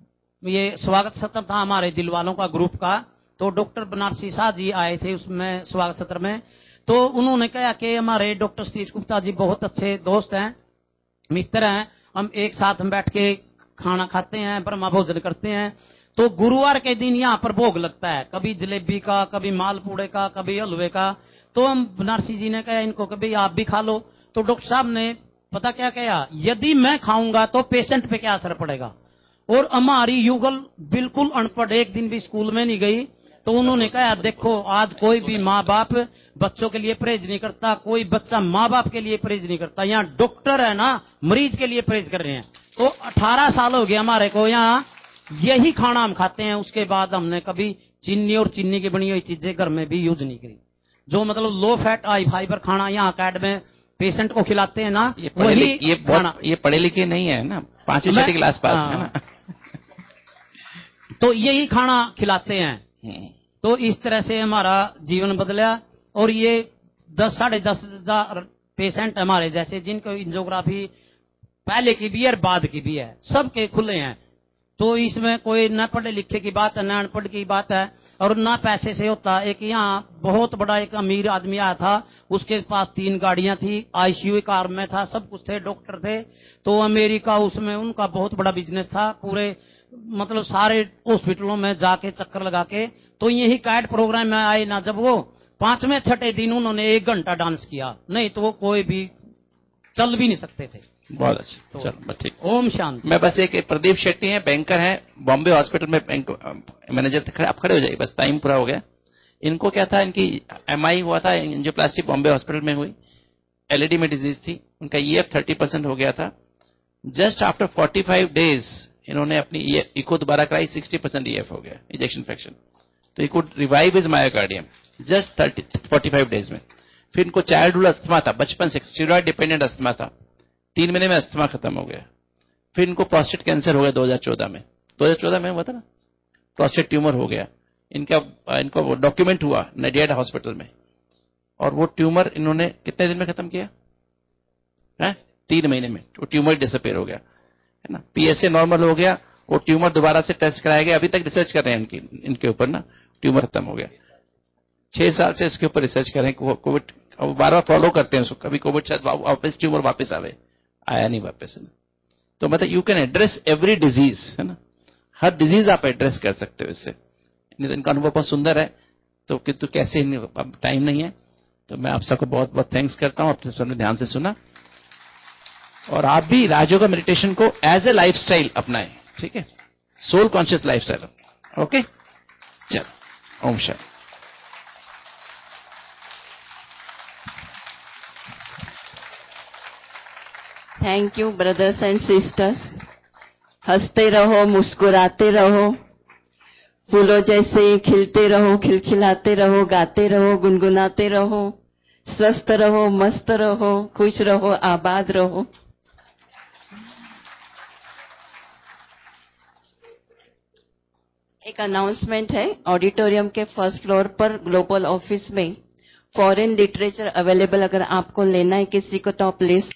Speaker 3: ये स्वागत सत्र था हमारे दिल वालों का ग्रुप का, तो डॉक्टर बनारसी शाह जी आए थे उसमें स्वागत सत्र में। तो उन्होंने कहा कि हमारे डॉक्टर सतीश गुप्ता जी बहुत अच्छे दोस्त हैं, मित्र हैं, हम एक साथ हम बैठ के खाना खाते हैं, ब्रह्मा भोजन करते हैं। तो गुरुवार के दिन यहाँ पर भोग लगता है, कभी जलेबी का, कभी मालपूड़े का, कभी हलवे का। तो हम बनारसी जी ने कहा इनको कि भाई आप भी खा लो। तो डॉक्टर साहब ने पता क्या कहा, यदि मैं खाऊंगा तो पेशेंट पे क्या असर पड़ेगा। और हमारी युगल बिल्कुल अनपढ़, एक दिन भी स्कूल में नहीं गई। तो उन्होंने कहा देखो आज कोई भी माँ बाप बच्चों के लिए परहेज नहीं करता, कोई बच्चा माँ बाप के लिए परहेज नहीं करता, यहाँ डॉक्टर है ना मरीज के लिए परहेज कर रहे हैं। तो अठारह साल हो गए हमारे को यहाँ यही खाना हम खाते हैं। उसके बाद हमने कभी चीनी और चीनी की बनी हुई चीजें घर में भी यूज नहीं करी। जो मतलब लो फैट हाई फाइबर खाना यहाँ कैड में पेशेंट को खिलाते हैं ना,
Speaker 1: ये
Speaker 3: वही
Speaker 1: ये
Speaker 3: खाना।
Speaker 1: ये पढ़े लिखे नहीं है ना, पांचवी छठी क्लास पास है ना।
Speaker 3: तो यही खाना खिलाते हैं। तो इस तरह से हमारा जीवन बदला। और ये दस साढ़े दस हजार पेशेंट हमारे जैसे जिनको एंजियोग्राफी पहले की भी है और बाद की भी है, सबके खुले हैं। तो इसमें कोई न पढ़े लिखे की बात है, न अनपढ़ की बात है, और ना पैसे से होता। एक यहाँ बहुत बड़ा एक अमीर आदमी आया था, उसके पास तीन गाड़ियां थी, आईसीयू कार में था, सब कुछ थे, डॉक्टर थे। तो अमेरिका उसमें उनका बहुत बड़ा बिजनेस था, पूरे मतलब सारे हॉस्पिटलों में जाके चक्कर लगा के। तो यही कैड प्रोग्राम में आए ना, जब वो पांचवें छठे दिन उन्होंने एक घंटा डांस किया, नहीं तो वो कोई भी चल भी नहीं सकते थे।
Speaker 1: बहुत अच्छा,
Speaker 3: तो
Speaker 1: चलो ठीक।
Speaker 3: ओम शांति।
Speaker 1: मैं बस एक प्रदीप शेट्टी हैं, बैंकर हैं, बॉम्बे हॉस्पिटल में बैंक मैनेजर थे। आप खड़े हो जाइए, बस टाइम पूरा हो गया। इनको क्या था, इनकी एमआई हुआ था, एंजियोप्लास्टी बॉम्बे हॉस्पिटल में हुई, एलईडी में डिजीज थी, उनका ईएफ थर्टी परसेंट हो गया था। Just after forty five days इन्होंने अपनी इको दोबारा कराई, सिक्सटी परसेंट ईएफ हो गया, इजेक्शन फ्रैक्शन। तो it could revive his myocardium just thirty forty five days में। फिर इनको चाइल्डहुड अस्थमा था, बचपन से स्टेरॉइड डिपेंडेंट अस्थमा था, तीन महीने में अस्थमा खत्म हो गया। फिर इनको प्रोस्टेट कैंसर हो गया दो हज़ार चौदह में, दो हज़ार चौदह में हुआ था ना, प्रोस्टेट ट्यूमर हो गया इनका। इनको डॉक्यूमेंट हुआ नडियाड हॉस्पिटल में, और वो ट्यूमर इन्होंने कितने दिन में खत्म किया है? तीन महीने में वो ट्यूमर डिसअपीयर हो गया, है ना। पीएसए नॉर्मल हो गया, वो ट्यूमर दोबारा से टेस्ट कराया गया, अभी तक रिसर्च कर रहे हैं इनकी इनके ऊपर ना, ट्यूमर खत्म हो गया। छह साल से इसके ऊपर रिसर्च कर रहे हैं, कोविड बार बार फॉलो करते हैं उसको, कभी कोविड शायद वापस ट्यूमर वापस आवे, आया नहीं वापस, है ना। तो मतलब you can address every disease, है ना, हर डिजीज आप एड्रेस कर सकते हो इससे। इनका अनुभव बहुत सुंदर है। तो किंतु कैसे, टाइम नहीं है, तो मैं आप सबको बहुत बहुत थैंक्स करता हूं, अपने सबने ध्यान से सुना। और आप भी राजयोग मेडिटेशन को एज ए लाइफस्टाइल अपनाएं, ठीक है, सोल कॉन्शियस लाइफस्टाइल। ओके, चलो, ओम शांति।
Speaker 4: Thank you brothers and sisters. हंसते रहो, मुस्कुराते रहो, फूलों जैसे खिलते रहो, खिलखिलाते रहो, गाते रहो, गुनगुनाते रहो, स्वस्थ रहो, मस्त रहो, खुश रहो, आबाद रहो। एक अनाउंसमेंट है, ऑडिटोरियम के फर्स्ट फ्लोर पर ग्लोबल ऑफिस में फॉरेन लिटरेचर अवेलेबल, अगर आपको लेना है किसी को तो आप ले